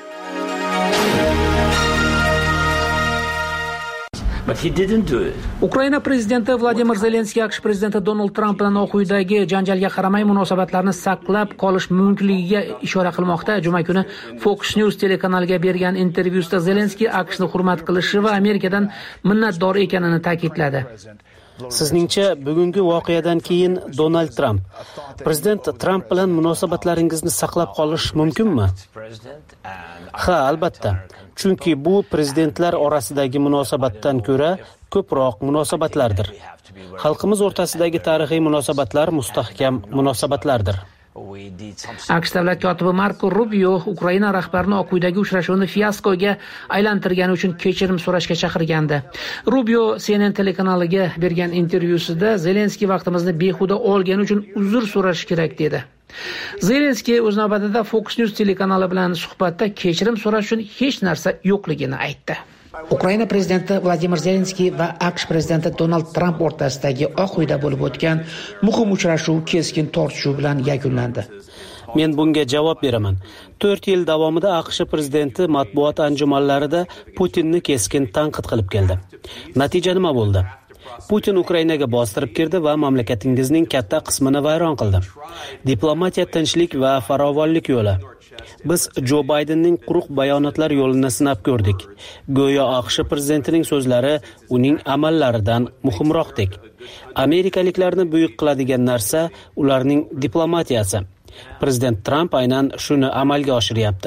But he didn't do it. Ukraina prezidenti Vladimir Zelenskiy AQSh prezidenti Donald Trump bilan Oq uydagi janjalga qaramay munosabatlarni saqlab qolish mumkinligiga ishora qilmoqda. Juma kuni Fox News telekanaliga bergan intervyusida Zelenskiy AQShni hurmat qilishi va Amerikadan minnatdor ekanini ta'kidladi. Sizningcha bugungi voqeadan keyin Donald Trump prezident Trump bilan munosabatlaringizni saqlab qolish mumkinmi? Ha, albatta. Chunki bu prezidentlar orasidagi munosabatdan ko'ra ko'proq munosabatlardir. Xalqimiz o'rtasidagi tarixiy munosabatlar mustahkam munosabatlardir. AQSh davlat kotibi Marko Rubio Ukraina rahbarini Oq uydagi uchrashuvni fiaskoga aylantirgani uchun kechirim so'rashga chaqirgandi. Rubio C N N telekanaliga bergan intervyusida Zelenskiy vaqtimizni behuda olgani uchun uzr so'rash kerak dedi. Zelenskiy o'z navbatida Fox News telekanali bilan suhbatda kechirim so'rash uchun hech narsa yo'qligini aytdi. Ukraina prezidenti Vladimir Zelenskiy va AQSh prezidenti Donald Trump o'rtasidagi Oq uyda bo'lib o'tgan muhim uchrashuv keskin tortishuv bilan yakunlandi. Men bunga javob beraman. to'rt yil davomida AQSh prezidenti matbuot anjumanlarida Putinni keskin tanqid qilib keldi. Natija nima bo'ldi? Putin Ukrainaga bostirib kirdi va mamlakatingizning katta qismini vayron qildi. Diplomatiya tinchlik va farovonlik yo'li. Biz Jo Baydenning quruq bayonotlar yo'lini sinab ko'rdik. Go'yo AQSh prezidentining so'zlari uning amallaridan muhimroqdek. Amerikaliklarni buyuk qiladigan narsa ularning diplomatiyasi. Prezident Trump aynan shuni amalga oshiryapti.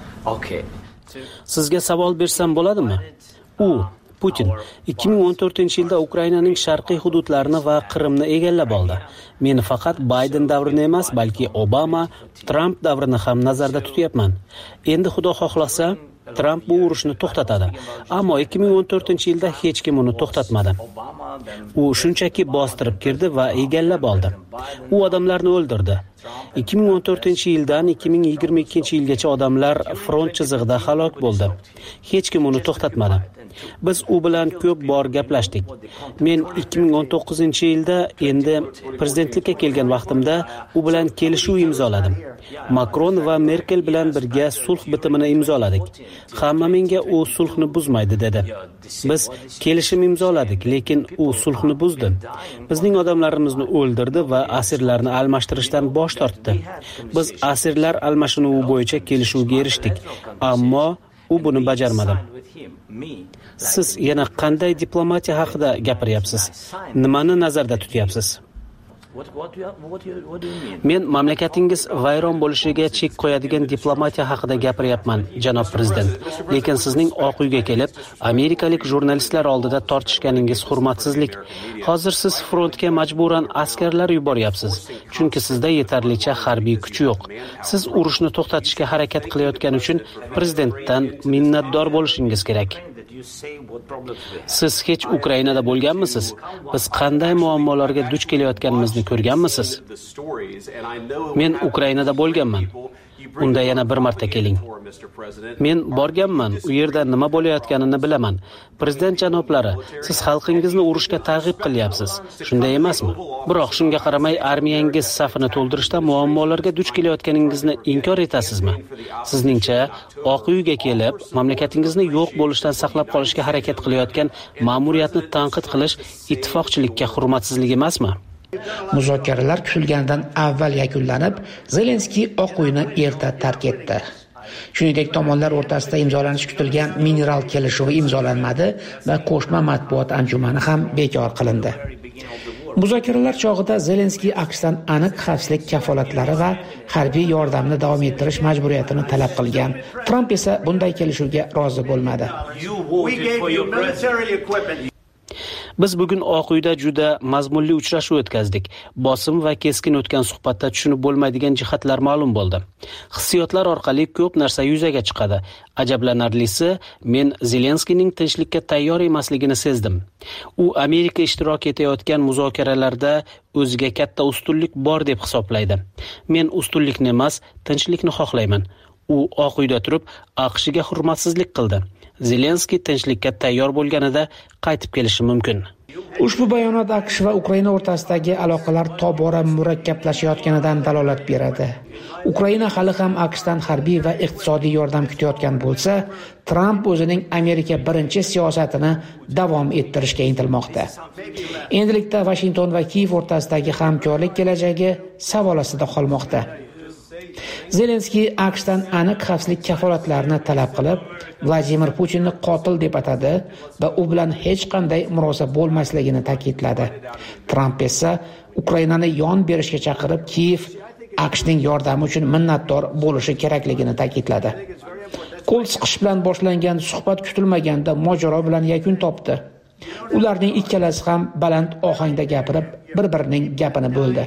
Sizga savol bersam bo'ladimi? U Putin ikki ming o'n to'rtinchi yilda Ukrainaning sharqiy hududlarini va Qrimni egallab oldi. Men faqat Bayden davrini emas, balki Obama, Trump davrini ham nazarda tutyapman. Endi Xudo xohlasa, Trump bu urushni to'xtatadi. Ammo ikki ming o'n to'rtinchi yilda hech kim uni to'xtatmadi. U shunchaki bostirib kirdi va egallab oldi. U odamlarni o'ldirdi. ikki ming o'n to'rtinchi yildan ikki ming yigirma ikkinchi yilgacha odamlar front chizig'ida halok bo'ldi. Hech kim uni to'xtatmadi. Biz u bilan ko'p bor gaplashdik. Men ikki ming o'n to'qqizinchi yilda endi prezidentlikka kelgan vaqtimda u bilan kelishuv imzoladim. Makron va Merkel bilan birga sulh bitimini imzoladik. Hamma menga u sulhni buzmaydi dedi. Biz kelishim imzoladik, lekin u sulhni buzdi. Bizning odamlarimizni o'ldirdi va asirlarni almashtirishdan bosh tortdi. Biz asirlar almashinuvi bo'yicha kelishuvga erishdik, ammo u buni bajarmadi. Siz yana qanday diplomatiya haqida gapiryapsiz? Nimani nazarda tutyapsiz? Men mamlakatingiz vayron bo'lishiga chek qo'yadigan diplomatiya haqida gapiryapman, janob prezident. Lekin sizning Oq uyga kelib, amerikalik jurnalistlar oldida tortishganingiz hurmatsizlik. Hozir siz frontga majburan askarlar yuboryapsiz, chunki sizda yetarlicha harbiy kuch yo'q. Siz urushni to'xtatishga harakat qilayotgani uchun prezidentdan minnatdor bo'lishingiz kerak. Siz hech Ukrainada bo'lganmisiz? Biz qanday muammolarga duch kelayotganimizni ko'rganmisiz? Men Ukrainada bo'lganman. unda yana bir marta keling. Men borganman, u yerda nima bo'layotganini bilaman. Prezident janoblari, siz xalqingizni urushga targ'ib qilyapsiz. Shunday emasmi? Biroq shunga qaramay armiyangiz safini to'ldirishda muammolarga duch kelayotganingizni inkor etasizmi? Sizningcha, Oq uyga kelib, mamlakatingizni yo'q bo'lishdan saqlab qolishga harakat qilayotgan ma'muriyatni tanqid qilish ittifoqchilikka hurmatsizlik emasmi? Muzokaralar kutilganidan avval yakunlanib, Zelenskiy Oq uyni erta tark etdi. Shuningdek, tomonlar o'rtasida imzolanishi kutilgan mineral kelishuvi imzolanmadi va qo'shma matbuot anjumani ham bekor qilindi. Muzokaralar chog'ida Zelenskiy AQShdan aniq xavfsizlik kafolatlari va harbiy yordamni davom ettirish majburiyatini talab qilgan. Tramp esa bunday kelishuvga rozi bo'lmadi. Biz bugun Oq uyda juda mazmunli uchrashuv o'tkazdik. Bosim va keskin o'tgan suhbatda tushunib bo'lmaydigan jihatlar ma'lum bo'ldi. Hissiyotlar orqali ko'p narsa yuzaga chiqadi. Ajablanarlisi, men Zelenskiyning tinchlikka tayyor emasligini sezdim. U Amerika ishtirok etayotgan muzokaralarda o'ziga katta ustunlik bor deb hisoblaydi. Men ustunlikni emas, tinchlikni xohlayman. U Oq uyda turib, AQShga hurmatsizlik qildi. Zelenskiy tinchlikka tayyor bo'lganida qaytib kelishi mumkin. Ushbu bayonot AQSh va Ukraina o'rtasidagi aloqalar tobora murakkablashayotganidan dalolat beradi. Ukraina hali ham AQShdan harbiy va iqtisodiy yordam kutayotgan bo'lsa, Tramp o'zining Amerika birinchi siyosatini davom ettirishga intilmoqda. Endilikda Washington va Kiyev o'rtasidagi hamkorlik kelajagi savol ostida qolmoqda. Zelenskiy AQShdan aniq xavfsizlik kafolatlarini talab qilib, Vladimir Putinni qotil deb atadi va u bilan hech qanday murosa bo'lmasligini ta'kidladi. Tramp esa Ukrainani yon berishga chaqirib, Kiyev AQShning yordami uchun minnatdor bo'lishi kerakligini ta'kidladi. Qo'l siqish bilan boshlangan suhbat kutilmaganda mojaro bilan yakun topdi. Ularning ikkalasi ham baland ohangda gapirib, bir-birining gapini bo'ldi.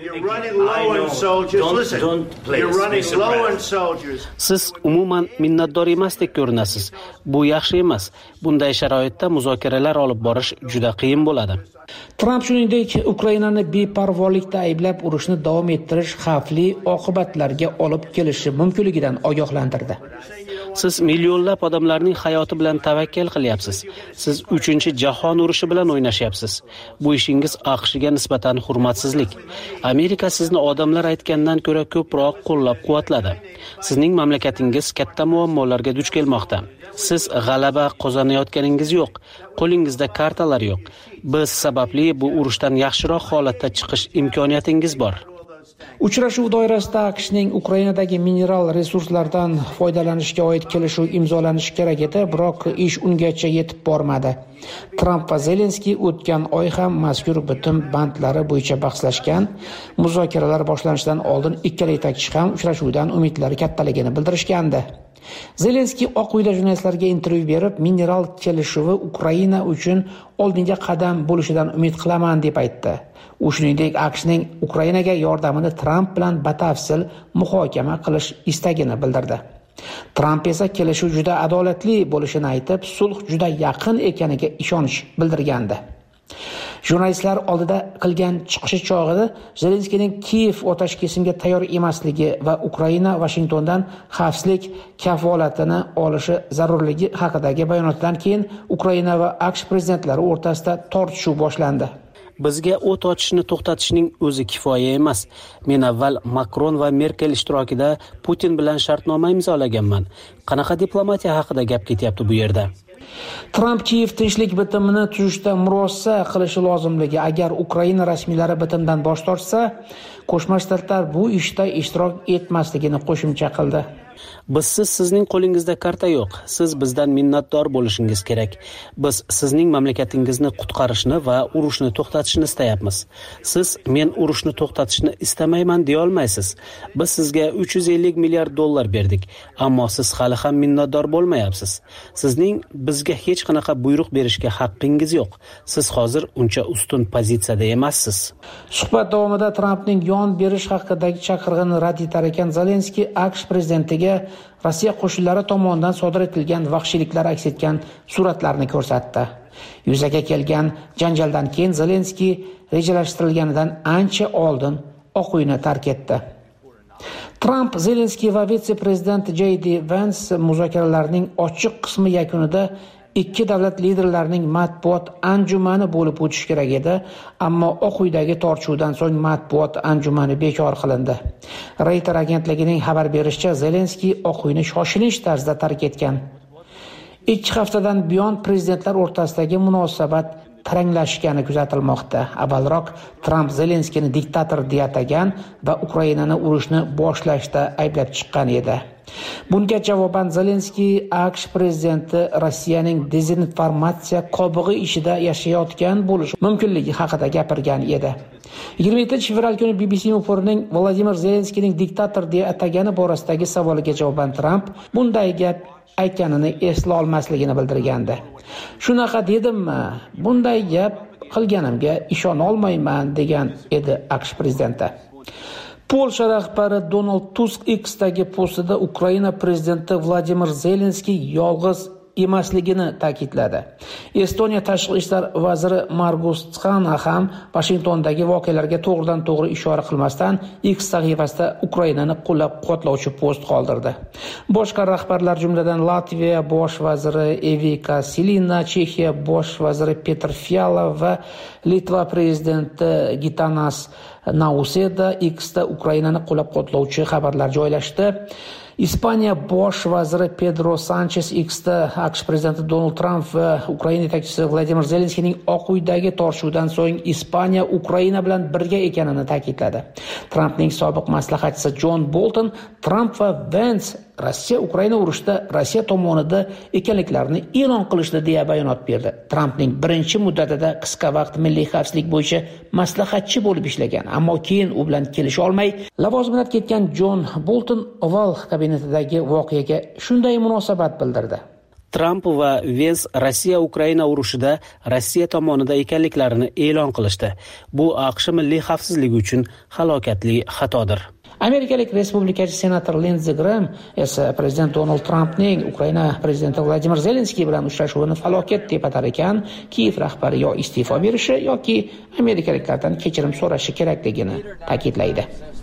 Siz umuman minnatdor emasdek ko'rinasiz. Bu yaxshi emas. Bunday sharoitda muzokaralar olib borish juda qiyin bo'ladi. Tramp shuningdek Ukrainani beparvolikda ayblab, urushni davom ettirish xavfli oqibatlarga olib kelishi mumkinligidan ogohlantirdi. Siz millionlab odamlarning hayoti bilan tavakkal qilyapsiz. Siz uchinchi jahon urushi bilan o'ynashyapsiz. Bu ishingiz AQShga nisbatan hurmatsizlik. Amerika sizni odamlar aytgandan ko'ra ko'proq qo'llab-quvvatladi. Sizning mamlakatingiz katta muammolarga duch kelmoqda. Siz g'alaba qozonayotganingiz yo'q. Qo'lingizda kartalar yo'q. Biz sababli bu urushdan yaxshiroq holatda chiqish imkoniyatingiz bor. Uchrashuv doirasida AQShning Ukrainadagi mineral resurslardan foydalanishga oid kelishuv imzolanishi kerak edi, biroq ish ungacha yetib bormadi. Tramp va Zelenskiy o'tgan oy ham mazkur bitim bandlari bo'yicha bahslashgan. Muzokaralar boshlanishidan oldin ikkala yetakchi ham uchrashuvdan umidlari kattaligini bildirishgandi. Zelenskiy Oq uyda jurnalistlarga intervyu berib, mineral kelishuvi Ukraina uchun oldinga qadam bo'lishidan umid qilaman deb aytdi. U shuningdek AQShning Ukrainaga yordamini Tramp bilan batafsil muhokama qilish istagini bildirdi. Tramp esa kelishuv juda adolatli bo'lishini aytib, sulh juda yaqin ekaniga ishonch bildirgandi. Jurnalistlar oldida qilgan chiqishi chog'ida Zelenskiyning Kiyev otash kesimga tayyor emasligi va Ukraina Washingtondan xavfsizlik kafolatini olishi zarurligi haqidagi bayonotdan keyin Ukraina va AQSh prezidentlari o'rtasida tortishuv boshlandi. Bizga o't ochishni to'xtatishning o'zi kifoya emas. Men avval Makron va Merkel ishtirokida Putin bilan shartnoma imzolaganman. Qanaqa diplomatiya haqida gap ketyapti bu yerda? Tramp Kiyev tinchlik bitimini tuzishda murosa qilishi lozimligi, agar Ukraina rasmiylari bitimdan bosh tortsa, Qo'shma Shtatlar bu ishda ishtirok etmasligini qo'shimcha qildi. Bizsiz sizning qo'lingizda karta yo'q. Siz bizdan minnatdor bo'lishingiz kerak. Biz sizning mamlakatingizni qutqarishni va urushni to'xtatishni istayapmiz. Siz men urushni to'xtatishni istamayman deya olmaysiz. Biz sizga uch yuz ellik milliard dollar berdik, ammo siz hali ham minnatdor bo'lmayapsiz. Sizning bizga hech qanaqa buyruq berishga haqqingiz yo'q. Siz hozir uncha ustun pozitsiyada emassiz. Suhbat davomida Trampning yon berish haqidagi chaqirig'ini rad etar ekan Zelenskiy AQSh prezidentiga Rossiya qo'shinlari tomonidan sodir etilgan vahshiyliklar aks etgan suratlarni ko'rsatdi. Yuzaga kelgan janjaldan keyin Zelenskiy rejalashtirilganidan ancha oldin Oq uyni tark etdi. Tramp, Zelenskiy va vitse-prezident J D Vance muzokaralarning ochiq qismi yakunida ikki davlat liderlarining matbuot anjumani bo'lib o'tishi kerak edi, ammo Oq uydagi tortishuvdan so'ng matbuot anjumani bekor qilindi. Reuters agentligining xabar berishicha, Zelenskiy Oq uyni shoshilinch tarzda tark etgan. Ikki haftadan buyon prezidentlar o'rtasidagi munosabat taranglashgani kuzatilmoqda. Avvalroq Tramp Zelenskiyni diktator deya atagan va Ukrainani urushni boshlashda ayblab chiqqan edi. Bunga javoban Zelenskiy AQSh prezidenti Rossiyaning dezinformatsiya qobig'i ichida yashayotgan bo'lishi mumkinligi haqida gapirgan edi. yigirma yettinchi fevral kuni B B C muxbirining Vladimir Zelenskiyning diktator deya atagani borasidagi savoliga javoban Tramp bunday gap aytganini esla olmasligini bildirgandi. Shunaqa dedimmi? Bunday gap qilganimga ishona olmayman degan edi AQSh prezidenti. Polsha rahbari Donald Tusk X'dagi postida Ukraina prezidenti Vladimir Zelenskiy yolg'iz emasligini ta'kidladi. Estoniya tashqi ishlar vaziri Margus Tsxana ham Washingtondagi voqealarga to'g'ridan to'g'ri ishora qilmasdan X sahifasida Ukrainani qo'llab-quvvatlovchi post qoldirdi. Boshqa rahbarlar, jumladan Latviya bosh vaziri Evika Silina, Chexiya bosh vaziri Petr Fiala va Litva prezidenti Gitanas Nauseda X'da Ukrainani qo'llab-quvvatlovchi xabarlar joylashdi. Ispaniya bosh vaziri Pedro Sanchez X'da AQSh prezidenti Donald Trump va Ukraina yetakchisi Vladimir Zelenskiyning Oq uydagi tortishuvdan so'ng Ispaniya Ukraina bilan birga ekanini ta'kidladi. Trumpning sobiq maslahatchisi John Bolton Trump va Vance Rossiya Ukraina urushida Rossiya tomonida ekanliklarini e'lon qilishdi deya bayonot berdi. Trumpning birinchi muddatida qisqa vaqt milliy xavfsizlik bo'yicha maslahatchi bo'lib ishlagan, ammo keyin u bilan kelisha olmay lavozimidan ketgan John Bolton Oval kabinetidagi voqeaga shunday munosabat bildirdi. Tramp va Vance Rossiya Ukraina urushida Rossiya tomonida ekanliklarini e'lon qilishdi. Bu AQSh milliy xavfsizligi uchun halokatli xatodir. Amerikalik respublikachi senator Lindsey Graham esa prezident Donald Trampning Ukraina prezidenti Vladimir Zelenskiy bilan uchrashuvini falokat deb atar ekan, Kiyev rahbari yo iste'fo berishi yoki amerikaliklardan kechirim so'rashi kerakligini ta'kidlaydi.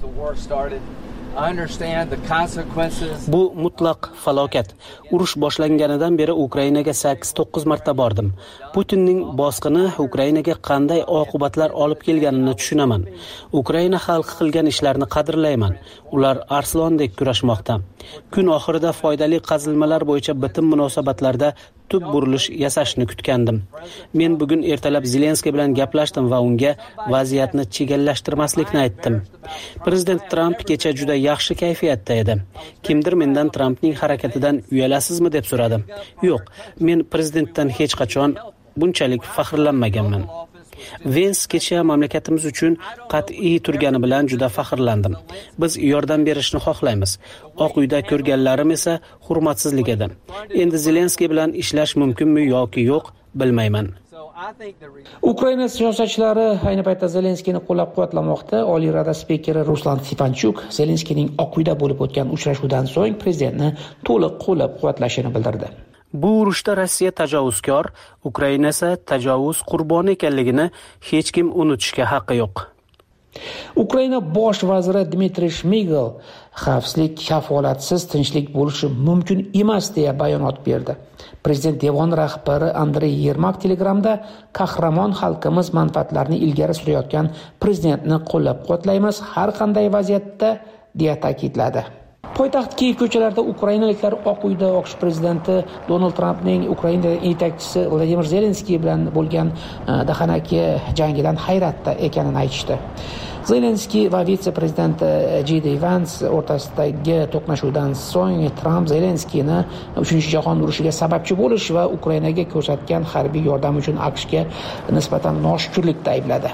Bu mutlaq falokat. Urush boshlanganidan beri Ukrainaga sakkiz to'qqiz marta bordim. Putinning bosqini Ukrainaga qanday oqibatlar olib kelganini tushunaman. Ukraina xalqi qilgan ishlarni qadrlayman. Ular arslondek kurashmoqda. Kun oxirida foydali qazilmalar bo'yicha bitim munosabatlarda tub burilish yasashni kutgandim. Men bugun ertalab Zelenskiy bilan gaplashdim va unga vaziyatni chigallashtirmaslikni aytdim. Prezident Tramp kecha juda yaxshi kayfiyatda edi. Kimdir mendan Trampning harakatidan uyalasizmi deb so'radi. Yo'q, men prezidentdan hech qachon bunchalik faxrlanmaganman. Vance kecha mamlakatimiz uchun qat'iy turgani bilan juda faxrlandim. Biz yordam berishni xohlaymiz. Oq uyda ko'rganlarim esa hurmatsizlik edi. Endi Zelenskiy bilan ishlash mumkinmi yoki yo'q, bilmayman. Ukraina siyosatchilari ayni paytda Zelenskiyni qo'llab-quvvatlamoqda. Oliy Rada spikeri Ruslan Stefanchuk Zelenskiyning Oq uyda bo'lib o'tgan uchrashuvdan so'ng prezidentni to'liq qo'llab-quvvatlashini bildirdi. Bu urushda Rossiya tajovuzkor, Ukraina esa tajovuz qurboni ekanligini hech kim unutishga haqqi yo'q. Ukraina bosh vaziri Dmitriy Shmigel xavfsizlik kafolatsiz tinchlik bo'lishi mumkin emas deya bayonot berdi. Prezident devon rahbari Andrey Yermak Telegramda qahramon xalqimiz manfaatlarini ilgari surayotgan prezidentni qo'llab-quvvatlaymiz har qanday vaziyatda deya ta'kidladi. Poytaxt Kiyev ko'chalarida ukrainaliklar Oq uyda AQSh prezidenti Donald Trampning Ukraina yetakchisi Vladimir Zelenskiy bilan bo'lgan dahanaki jangidan hayratda ekanini aytishdi. Zelenskiy va vitse-prezidenti J D Vance o'rtasidagi to'qnashuvdan so'ng Tramp Zelenskiyni uchinchi jahon urushiga sababchi bo'lish va Ukrainaga ko'rsatgan harbiy yordam uchun AQShga nisbatan noshukrlikda aybladi.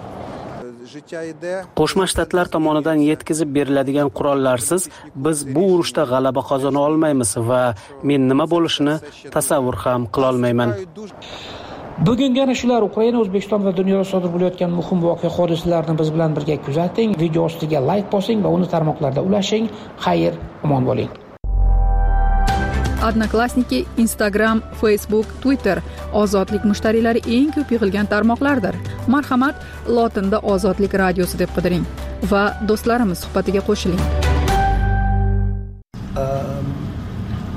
Qo'shma Shtatlar tomonidan yetkazib beriladigan qurollarsiz biz bu urushda g'alaba qozona olmaymiz va men nima bo'lishini tasavvur ham qila olmayman. Bugungi ana shular. Ukraina, O'zbekiston va dunyoda sodir bo'layotgan muhim voqea hodisalarni biz bilan birga kuzating. Video ostiga like bosing va uni tarmoqlarda ulashing. Xayr, omon bo'ling. Odnoklassniki, Instagram, Facebook, Twitter ozodlik mushtariylari eng ko'p yig'ilgan tarmoqlardir. Marhamat, lotinda Ozodlik radiosi deb qidiring va do'stlarimiz suhbatiga qo'shiling.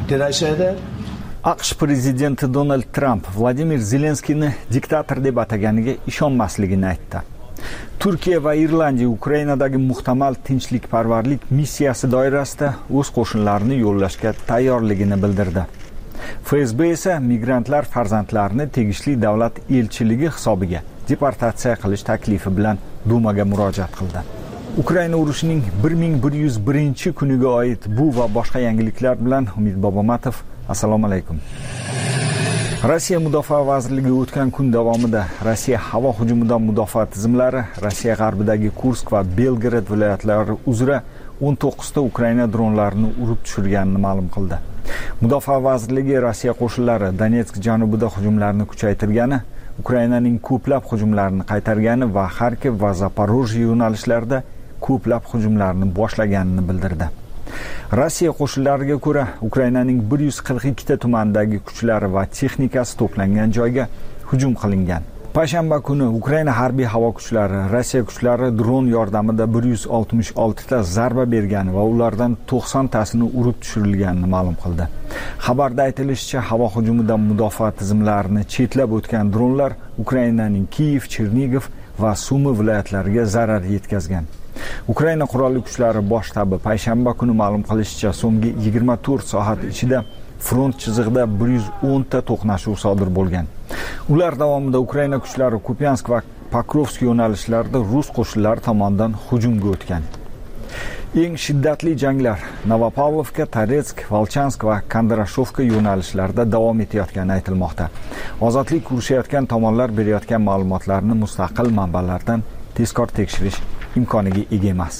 Did I say that? AQSh prezidenti Donald Trump Vladimir Zelenskiyni diktator deb ataganiga ishonmasligini aytdi. Turkiya va Irlandiya Ukrainadagi muhtamal tinchlikparvarlik missiyasi doirasida o'z qo'shinlarini yo'llashga tayyorligini bildirdi. F S B esa migrantlar farzandlarini tegishli davlat elchiligi hisobiga deportatsiya qilish taklifi bilan Dumaga murojaat qildi. Ukraina urushining bir ming bir yuz birinchi kuniga oid bu va boshqa yangiliklar bilan Umid Bobomatov. Assalomu alaykum. Rossiya Mudofaa vazirligi o'tgan kun davomida Rossiya havo hujumidan mudofaa tizimlari Rossiya g'arbidagi Kursk va Belgorod viloyatlari uzra o'n to'qqizta Ukraina dronlarini urib tushirganini ma'lum qildi. Mudofaa vazirligi Rossiya qo'shinlari Donetsk janubida hujumlarni kuchaytirgani, Ukrainaning ko'plab hujumlarini qaytargani va Kharkiv va Zaporojye yo'nalishlarida ko'plab hujumlarni boshlaganini bildirdi. Rossiya qo'shinlariga ko'ra, Ukrainaning bir yuz qirq ikkita tumanidagi kuchlari va texnikasi to'plangan joyga hujum qilingan. Payshanba kuni Ukraina harbiy havo kuchlari Rossiya kuchlari dron yordamida bir yuz oltmish oltita zarba bergan va ulardan to'qson tasini urib tushirilganini ma'lum qildi. Xabarda aytilishicha, havo hujumidan mudofaa tizimlarini chetlab o'tgan dronlar Ukrainaning Kiyev, Chernigov va Sumi viloyatlariga zarar yetkazgan. Ukraina qurolli kuchlari bosh shtabi payshanba kuni ma'lum qilishicha, so'nggi yigirma to'rt soat ichida front chizig'ida bir yuz o'n ta to'qnashuv sodir bo'lgan. Ular davomida Ukraina kuchlari Kupiansk va Pokrovsk yo'nalishlarida rus qo'shinlari tomonidan hujumga o'tgan. Eng shiddatli janglar Novopavlovka, Toretsk, Volchansk va Kondrashovka yo'nalishlarida davom etayotgani aytilmoqda. Ozodlik urushayotgan tomonlar berayotgan ma'lumotlarni mustaqil manbalardan tezkor tekshirish imkoniga ega emas.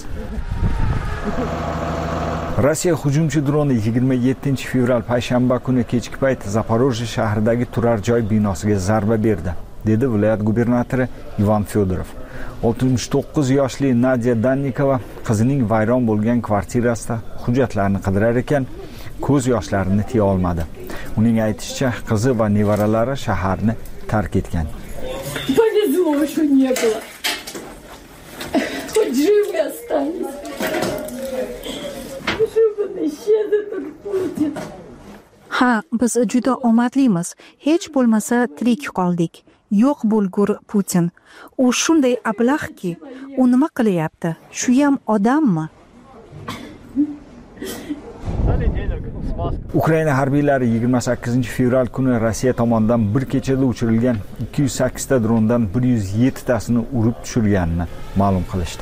Rossiya hujumchi droni yigirma yettinchi fevral payshanba kuni kechki payt Zaporojye shahridagi turar joy binosiga zarba berdi, dedi viloyat gubernatori Ivan Fedorov. oltmish to'qqiz yoshli Nadia Dannikova qizining vayron bo'lgan kvartirasida hujjatlarni qidirar ekan, ko'z yoshlarini tiya olmadi. Uning aytishicha, qizi va nevaralari shaharni tark etgan. Повезло, что не было. Хоть живы остались. Ha, biz juda omadlimiz. Hech bo'lmasa tirik qoldik. Yo'q bo'lgur Putin. U shunday ablahki, u nima qilyapti? Shu ham odammi? Ukraina harbiylari yigirma sakkizinchi fevral kuni Rossiya tomonidan bir kechada uchirilgan ikki yuz sakkiz ta drondan bir yuz yetti tasini urib tushirganini ma'lum qilishdi.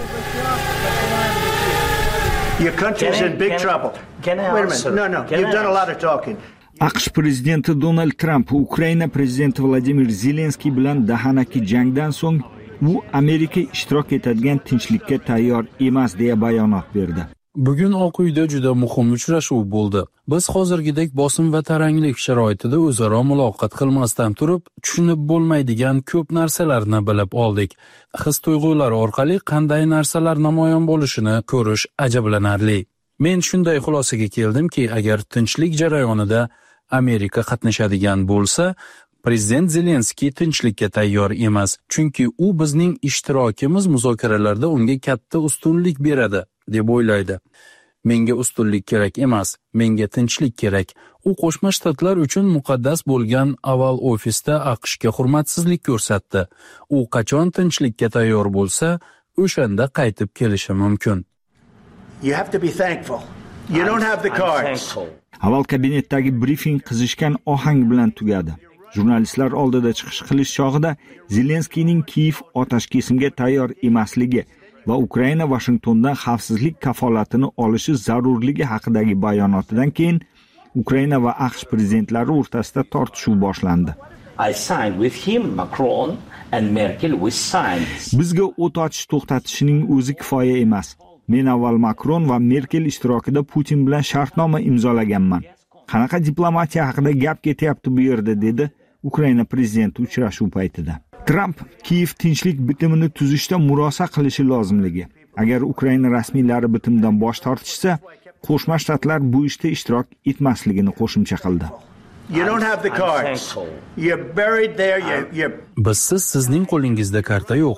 Your country is in big trouble. Wait a minute. No, no. You've done a lot of talking. AQSh prezidenti Donald Trump Ukraina prezidenti Vladimir Zelenskiy bilan dahanaki jangdan so'ng u Amerika ishtirok etadigan tinchlikka tayyor emas deya bayonot berdi. Bugun Oq uyda juda muhim uchrashuv bo'ldi. Biz hozirgidek bosim va taranglik sharoitida o'zaro muloqot qilmasdan turib, tushunib bo'lmaydigan ko'p narsalarni bilib oldik. His-tuyg'ular orqali qanday narsalar namoyon bo'lishini ko'rish ajablanarli. Men shunday xulosaga keldimki, agar tinchlik jarayonida Amerika qatnashadigan bo'lsa, prezident Zelenskiy tinchlikka tayyor emas, chunki u bizning ishtirokimiz muzokaralarda unga katta ustunlik beradi deb o'ylaydi. Menga ustunlik kerak emas, menga tinchlik kerak. U Qo'shma Shtatlar uchun muqaddas bo'lgan Oval ofisda AQShga hurmatsizlik ko'rsatdi. U qachon tinchlikka tayyor bo'lsa, o'shanda qaytib kelishi mumkin. You have to be thankful. You don't have the cards. Avval kabinetdagi brifing qizishgan ohang bilan tugadi. Jurnalistlar oldida chiqish qilish chog'ida Zelenskiyning Kiyev otashkesimga tayyor emasligi va Ukraina Washingtondan xavfsizlik kafolatini olishi zarurligi haqidagi bayonotidan keyin Ukraina va AQSh prezidentlari o'rtasida tortishuv boshlandi. I signed with him, Macron and Merkel we signed. Bizga o't ochish to'xtatishining o'zi kifoya emas. Men avval Macron va Merkel ishtirokida Putin bilan shartnoma imzolaganman. Qanaqa diplomatiya haqida gap ketyapti bu yerda, dedi Ukraina prezidenti uchrashuv paytida. Trump Kiyev tinchlik bitimini tuzishda murosa qilishi lozimligi. Agar Ukraina rasmiylari bitimdan bosh tortishsa, Qo'shma Shtatlar bu ishda ishtirok etmasligini qo'shimcha qildi. You don't have the cards. You're buried there. You're, you're... Bizsiz sizning qo'lingizda karta yo'q.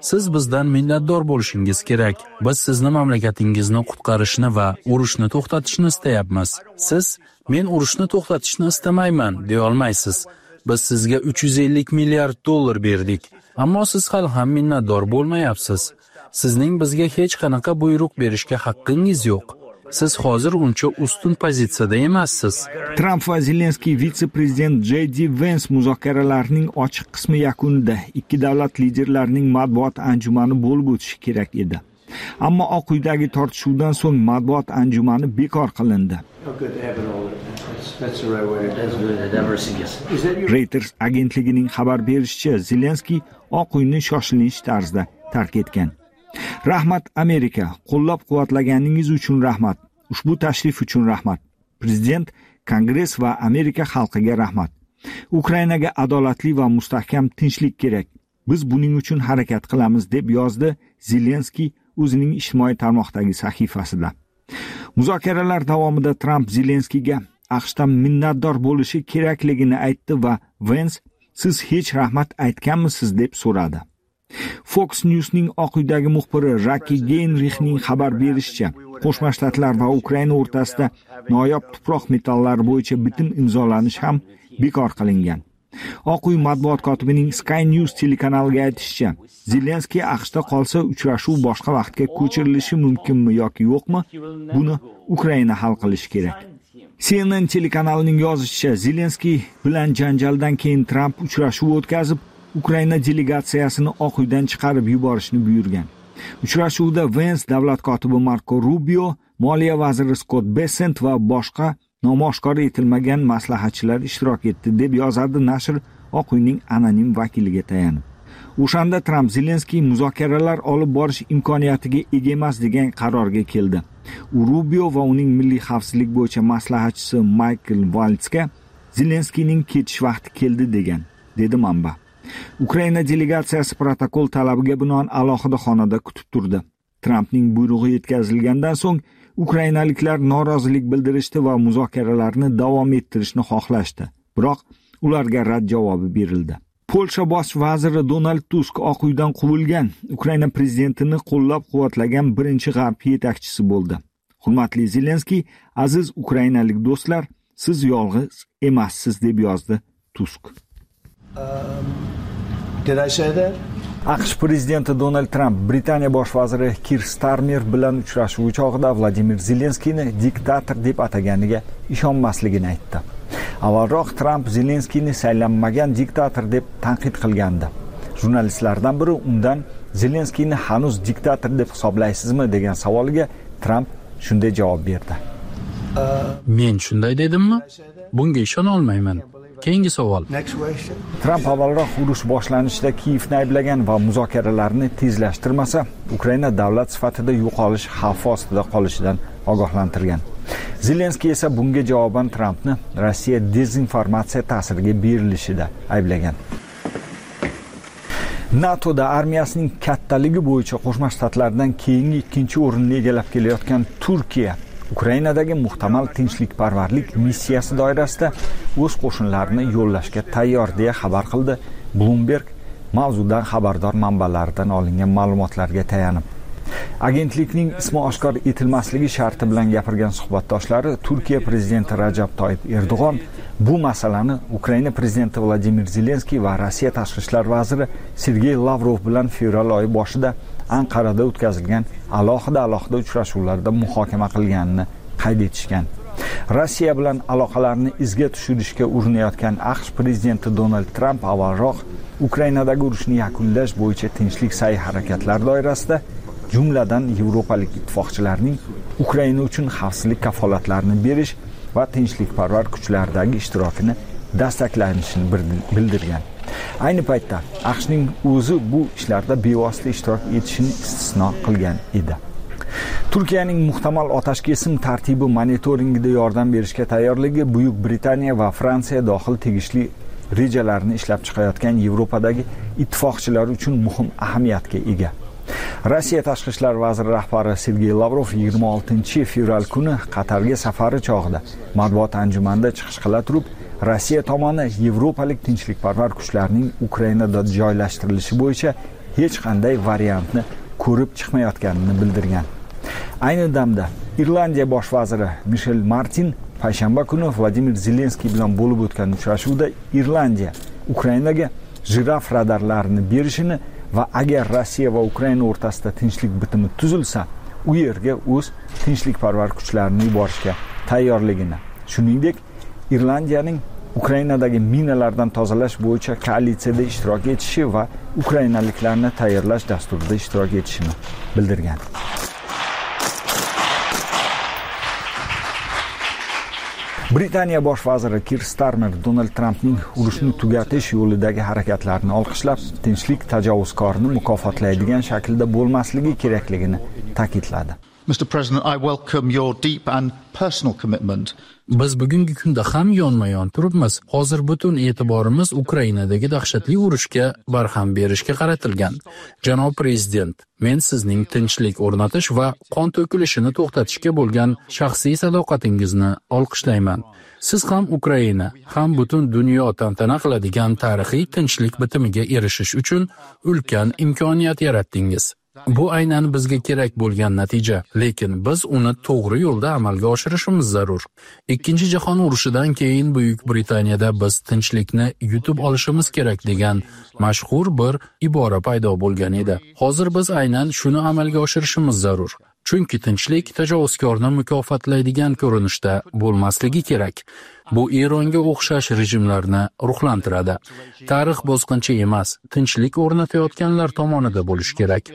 Siz bizdan minnatdor bo'lishingiz kerak. Biz sizni mamlakatingizni qutqarishni va urushni to'xtatishni istayapmiz. Siz men urushni to'xtatishni istamayman deya olmaysiz. Biz sizga uch yuz ellik milliard dollar berdik, ammo siz hali ham minnatdor bo'lmayapsiz. Sizning bizga hech qanaqa buyruq berishga haqqingiz yo'q. Siz hozir uncha ustun pozitsiyada emassiz. Tramp va Zelenskiy vitse-prezident J D Vance muzokaralarining ochiq qismi yakunida ikki davlat liderlarining matbuot anjumani bo'lib o'tishi kerak edi. Ammo Oq uydagi tortishuvdan so'ng matbuot anjumani bekor qilindi. Reuters agentligining xabar berishicha, Zelenskiy Oq uyni shoshilinch tarzda tark etgan. Rahmat Amerika, qo'llab-quvvatlaganingiz uchun rahmat. Ushbu tashrif uchun rahmat. Prezident, Kongress va Amerika xalqiga rahmat. Ukrainaga adolatli va mustahkam tinchlik kerak. Biz buning uchun harakat qilamiz deb yozdi Zelenskiy o'zining ijtimoiy tarmoqdagi sahifasida. Muzokaralar davomida Tramp Zelenskiyga AQShdan minnatdor bo'lishi kerakligini aytdi va Vance, siz hech rahmat aytganmisiz deb so'radi. Fox News'ning Oq uydagi muxbiri Raki Geinrichning xabar berishicha, Qo'shma Shtatlar va Ukraina o'rtasida noyob tuproq metallari bo'yicha bitim imzolanishi ham bekor qilingan. Oq uy matbuot kotibining Sky News telekanaliga aytishicha, Zelenskiy AQShda qolsa uchrashuv boshqa vaqtga ko'chirilishi mumkinmi yoki yo'qmi, buni Ukraina hal qilishi kerak. C N N telekanalining yozishicha, Zelenskiy bilan janjaldan keyin Tramp uchrashuv o'tkazib, Ukraina delegatsiyasini Oq uydan chiqarib yuborishni buyurgan. Uchrashuvda Vance davlat kotibi Marco Rubio, moliya vaziri Scott Bessent va boshqa nomoshkor etilmagan maslahatchilar ishtirok etdi deb yozadi nashr Oq uyning anonim vakiliga tayanib. O'shanda Tramp Zelenskiy muzokaralar olib borish imkoniyatiga ega emas degan qarorga keldi. U Rubio va uning milliy xavfsizlik bo'yicha maslahatchisi Michael Waltzga Zelenskiyning ketish vaqti keldi degan, dedi manba. Ukraina delegatsiyasi protokol talabiga binoan alohida xonada kutib turdi. Trampning buyrug'i yetkazilgandan so'ng ukrainaliklar norozilik bildirishdi va muzokaralarni davom ettirishni xohlashdi. Biroq ularga rad javobi berildi. Polsha bosh vaziri Donald Tusk Oq uydan quvilgan Ukraina prezidentini qo'llab-quvvatlagan birinchi g'arb yetakchisi bo'ldi. Hurmatli Zelenskiy, aziz ukrainalik do'stlar, siz yolg'iz emassiz deb yozdi Tusk. Um, did I say that? AQSh prezidenti Donald Trump Britaniya bosh vaziri Keir Starmer bilan uchrashuv chog'ida Vladimir Zelenskiyni diktator deb ataganiga ishonmasligini aytdi. Avvalroq Trump Zelenskiyni saylanmagan diktator deb tanqid qilgandi. Jurnalistlardan biri undan Zelenskiyni hanuz diktator deb hisoblaysizmi degan savoliga Trump shunday javob berdi. Men shunday dedimmi? Bunga ishona olmayman. Keyingi savol. Tramp avvalroq urush boshlanishida Kiyevni ayblagan va muzokaralarni tezlashtirmasa, Ukraina davlat sifatida yo'qolish xavfi ostida qolishidan ogohlantirgan. Zelenskiy esa bunga javoban Trampni Rossiya dezinformatsiya ta'siriga berilishida ayblagan. NATOda armiyasining kattaligi bo'yicha Qo'shma Shtatlardan keyingi ikkinchi o'rinni egallab kelayotgan Turkiya Ukrainadagi muhtamal tinchlikparvarlik missiyasi doirasida o'z qo'shinlarini yo'llashga tayyor deya xabar qildi Bloomberg mavzudan xabardor manbalaridan olingan ma'lumotlarga tayanib. Agentlikning ismi oshkor etilmasligi sharti bilan gapirgan suhbatdoshlari Turkiya prezidenti Rajab Toyyib Erdo'g'on bu masalani Ukraina prezidenti Vladimir Zelenskiy va Rossiya tashqi ishlar vaziri Sergey Lavrov bilan fevral oyi boshida Anqarada o'tkazilgan alohida-alohida uchrashuvlarda muhokama qilganini qayd etishgan. Rossiya bilan aloqalarni izga tushirishga urinayotgan AQSh prezidenti Donald Trump avvalroq Ukrainadagi urushni yakunlash bo'yicha tinchlik sa'y harakatlar doirasida jumladan Yevropalik ittifoqchilarning Ukraina uchun xavfsizlik kafolatlarini berish va tinchlikparvar kuchlardagi ishtirokini dastaklanishini bildirgan. Ayni paytda AQShning o'zi bu ishlarda bevosita ishtirok etishini istisno qilgan edi. Turkiyaning muhtamal otashkesim tartibi monitoringida yordam berishga tayyorligi Buyuk Britaniya va Fransiya dohil tegishli rejalarini ishlab chiqayotgan Yevropadagi ittifoqchilar uchun muhim ahamiyatga ega. Rossiya tashqi ishlar vaziri rahbari Sergey Lavrov yigirma oltinchi fevral kuni Qatarga safari chog'ida matbuot anjumanida chiqish qila turib, Rossiya tomoni Yevropalik tinchlikparvar kuchlarning Ukrainada joylashtirilishi bo'yicha hech qanday variantni ko'rib chiqmayotganini bildirgan. Ayni damda Irlandiya bosh vaziri Michel Martin payshanba kuni Vladimir Zelenskiy bilan bo'lib o'tgan uchrashuvda Irlandiya Ukrainaga jiraf radarlarini berishini va agar Rossiya va Ukraina o'rtasida tinchlik bitimi tuzilsa, u yerga o'z tinchlikparvar kuchlarini yuborishga tayyorligini, shuningdek Irlandiyaning Ukrainadagi minalardan tozalash bo'yicha koalitsiyada ishtirok etishi va ukrainaliklarni tayyorlash dasturida ishtirok etishini bildirgan. Britaniya bosh vaziri Keir Starmer Donald Trampning urushni tugatish yo'lidagi harakatlarini olqishlab, tinchlik tajovuzkorni mukofotlaydigan shaklda bo'lmasligi kerakligini ta'kidladi. Mister President, I welcome your deep and personal commitment. Biz bugungi kunda ham yonma-yon turibmiz. Hozir butun e'tiborimiz Ukrainadagi dahshatli urushga barham berishga qaratilgan. Janob prezident, men sizning tinchlik o'rnatish va qon to'kilishini to'xtatishga bo'lgan shaxsiy sadoqatingizni olqishlayman. Siz ham Ukraina, ham butun dunyo tantana qiladigan tarixiy tinchlik bitimiga erishish uchun ulkan imkoniyat yaratdingiz. Bu aynan bizga kerak bo'lgan natija, lekin biz uni to'g'ri yo'lda amalga oshirishimiz zarur. Ikkinchi jahon urushidan keyin Buyuk Britaniyada biz tinchlikni yutib olishimiz kerak degan mashhur bir ibora paydo bo'lgan edi. Hozir biz aynan shuni amalga oshirishimiz zarur. Chunki tinchlik tajovuzkorni mukofotlaydigan ko'rinishda bo'lmasligi kerak. Bu Eronga o'xshash rejimlarni ruhlantiradi. Tarix bosqinchi emas, tinchlik o'rnatayotganlar tomonida bo'lish kerak.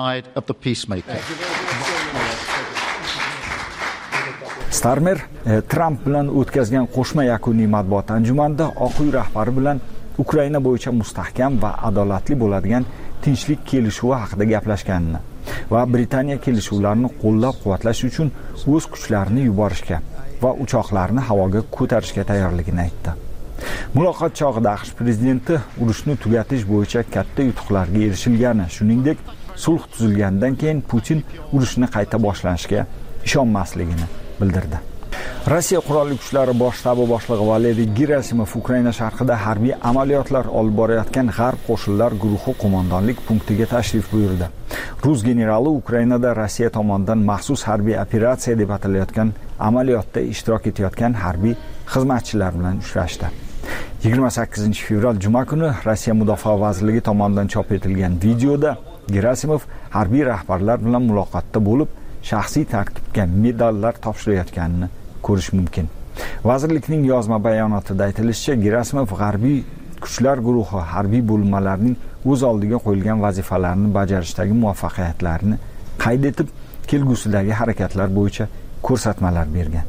Starmer Trump bilan o'tkazgan qo'shma yakuniy matbuot anjumanida Oq uy rahbari bilan Ukraina bo'yicha mustahkam va adolatli bo'ladigan tinchlik kelishuvi haqida gaplashganini va Britaniya kelishuvlarini qo'llab-quvvatlash uchun o'z kuchlarini yuborishga va uchoqlarni havoga ko'tarishga tayyorligini aytdi. Muloqot chog'ida AQSh prezidenti urushni tugatish bo'yicha katta yutuqlarga erishilgani, shuningdek, sulh tuzilgandan keyin Putin urushni qayta boshlanishiga ishonmasligini bildirdi. Rossiya qurolli kuchlari bosh shtabi boshlig'i Valeriy Gerasimov Ukraina sharqida harbiy amaliyotlar olib borayotgan G'arb qo'shinlar guruhi qo'mondonlik punktiga tashrif buyurdi. Rus generali Ukrainada Rossiya tomonidan maxsus harbiy operatsiya deb atalayotgan amaliyotda ishtirok etayotgan harbiy xizmatchilar bilan uchrashdi. yigirma sakkizinchi fevral juma kuni Rossiya Mudofaa vazirligi tomonidan chop etilgan videoda Gerasimov harbiy rahbarlar bilan muloqotda bo'lib, shaxsiy tarkibga medallar topshirayotganini ko'rish mumkin. Vazirlikning yozma bayonotida aytilishicha, Gerasimov g'arbiy kuchlar guruhi harbiy bo'linmalarining o'z oldiga qo'yilgan vazifalarni bajarishdagi muvaffaqiyatlarini qayd etib, kelgusidagi harakatlar bo'yicha ko'rsatmalar bergan.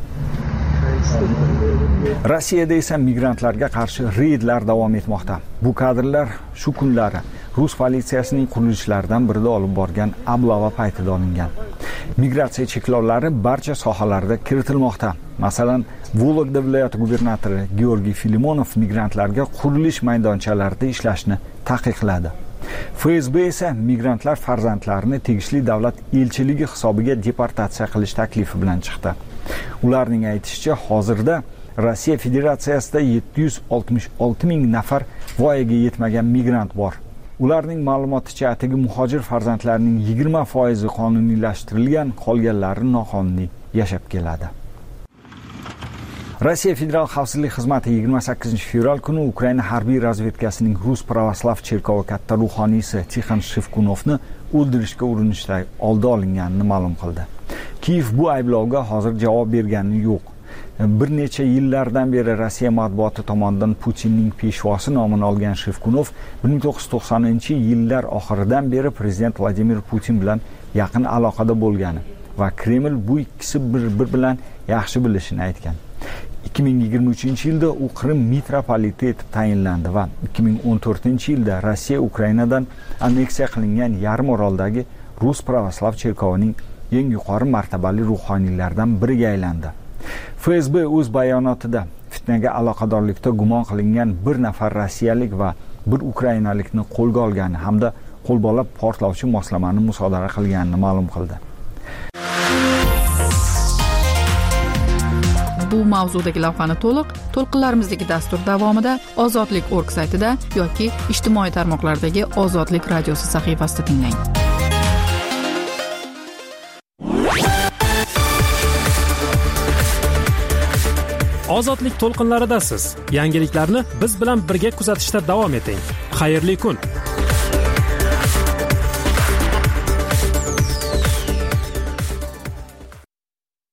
Rossiyada esa migrantlarga qarshi reydlar davom etmoqda. Bu kadrlar shu kunlari Rus politsiyasining qurilishlaridan birida olib borgan ablava paytida olingan. Migratsiya cheklovlari barcha sohalarda kiritilmoqda. Masalan, Vologda viloyati gubernatori Georgiy Filimonov migrantlarga qurilish maydonchalarida ishlashni taqiqladi. F S B esa migrantlar farzandlarini tegishli davlat elchiligi hisobiga deportatsiya qilish taklifi bilan chiqdi. Ularning aytishicha, hozirda Rossiya Federatsiyasida yetti yuz oltmish olti ming nafar voyaga yetmagan migrant bor. Ularning ma'lumoticha, atigi muhojir farzandlarining yigirma foizi qonuniylashtirilgan, qolganlari noqonuniy yashab keladi. Rossiya Federal xavfsizlik xizmati yigirma sakkizinchi fevral kuni Ukraina harbiy razvedkasining Rus pravoslav cherkovi katta ruhoniysi Tixon Shevkunovni o'ldirishga urinishda oldi olinganini ma'lum qildi. Kiyev bu ayblovga hozir javob bergani yo'q. Bir necha yillardan beri Rossiya matbuoti tomonidan Putinning peshvosi nomini olgan Shevkunov bir ming to'qqiz yuz to'qsoninchi yillar oxiridan beri prezident Vladimir Putin bilan yaqin aloqada bo'lgani va Kreml bu ikkisi bir-bir bilan yaxshi bilishini aytgan. ikki ming yigirma uchinchi yilda u Qrim mitropoliti etib tayinlandi va ikki ming o'n to'rtinchi yilda Rossiya Ukrainadan anneksiya qilingan yarim oroldagi Rus pravoslav cherkovining eng yuqori martabali ruhoniylardan biriga aylandi. F S B o'z bayonotida fitnaga aloqadorlikda gumon qilingan bir nafar rossiyalik va bir ukrainalikni qo'lga olgani hamda qo'lbola portlovchi moslamani musodara qilganini ma'lum qildi. Bu mavzudagi lavhani to'liq to'lqinlarimizdagi dastur davomida ozodlik org saytida yoki ijtimoiy tarmoqlardagi ozodlik radiosi sahifasida tinglang. Ozodlik to'lqinlaridasiz. Yangiliklarni biz bilan birga kuzatishda davom eting. Xayrli kun.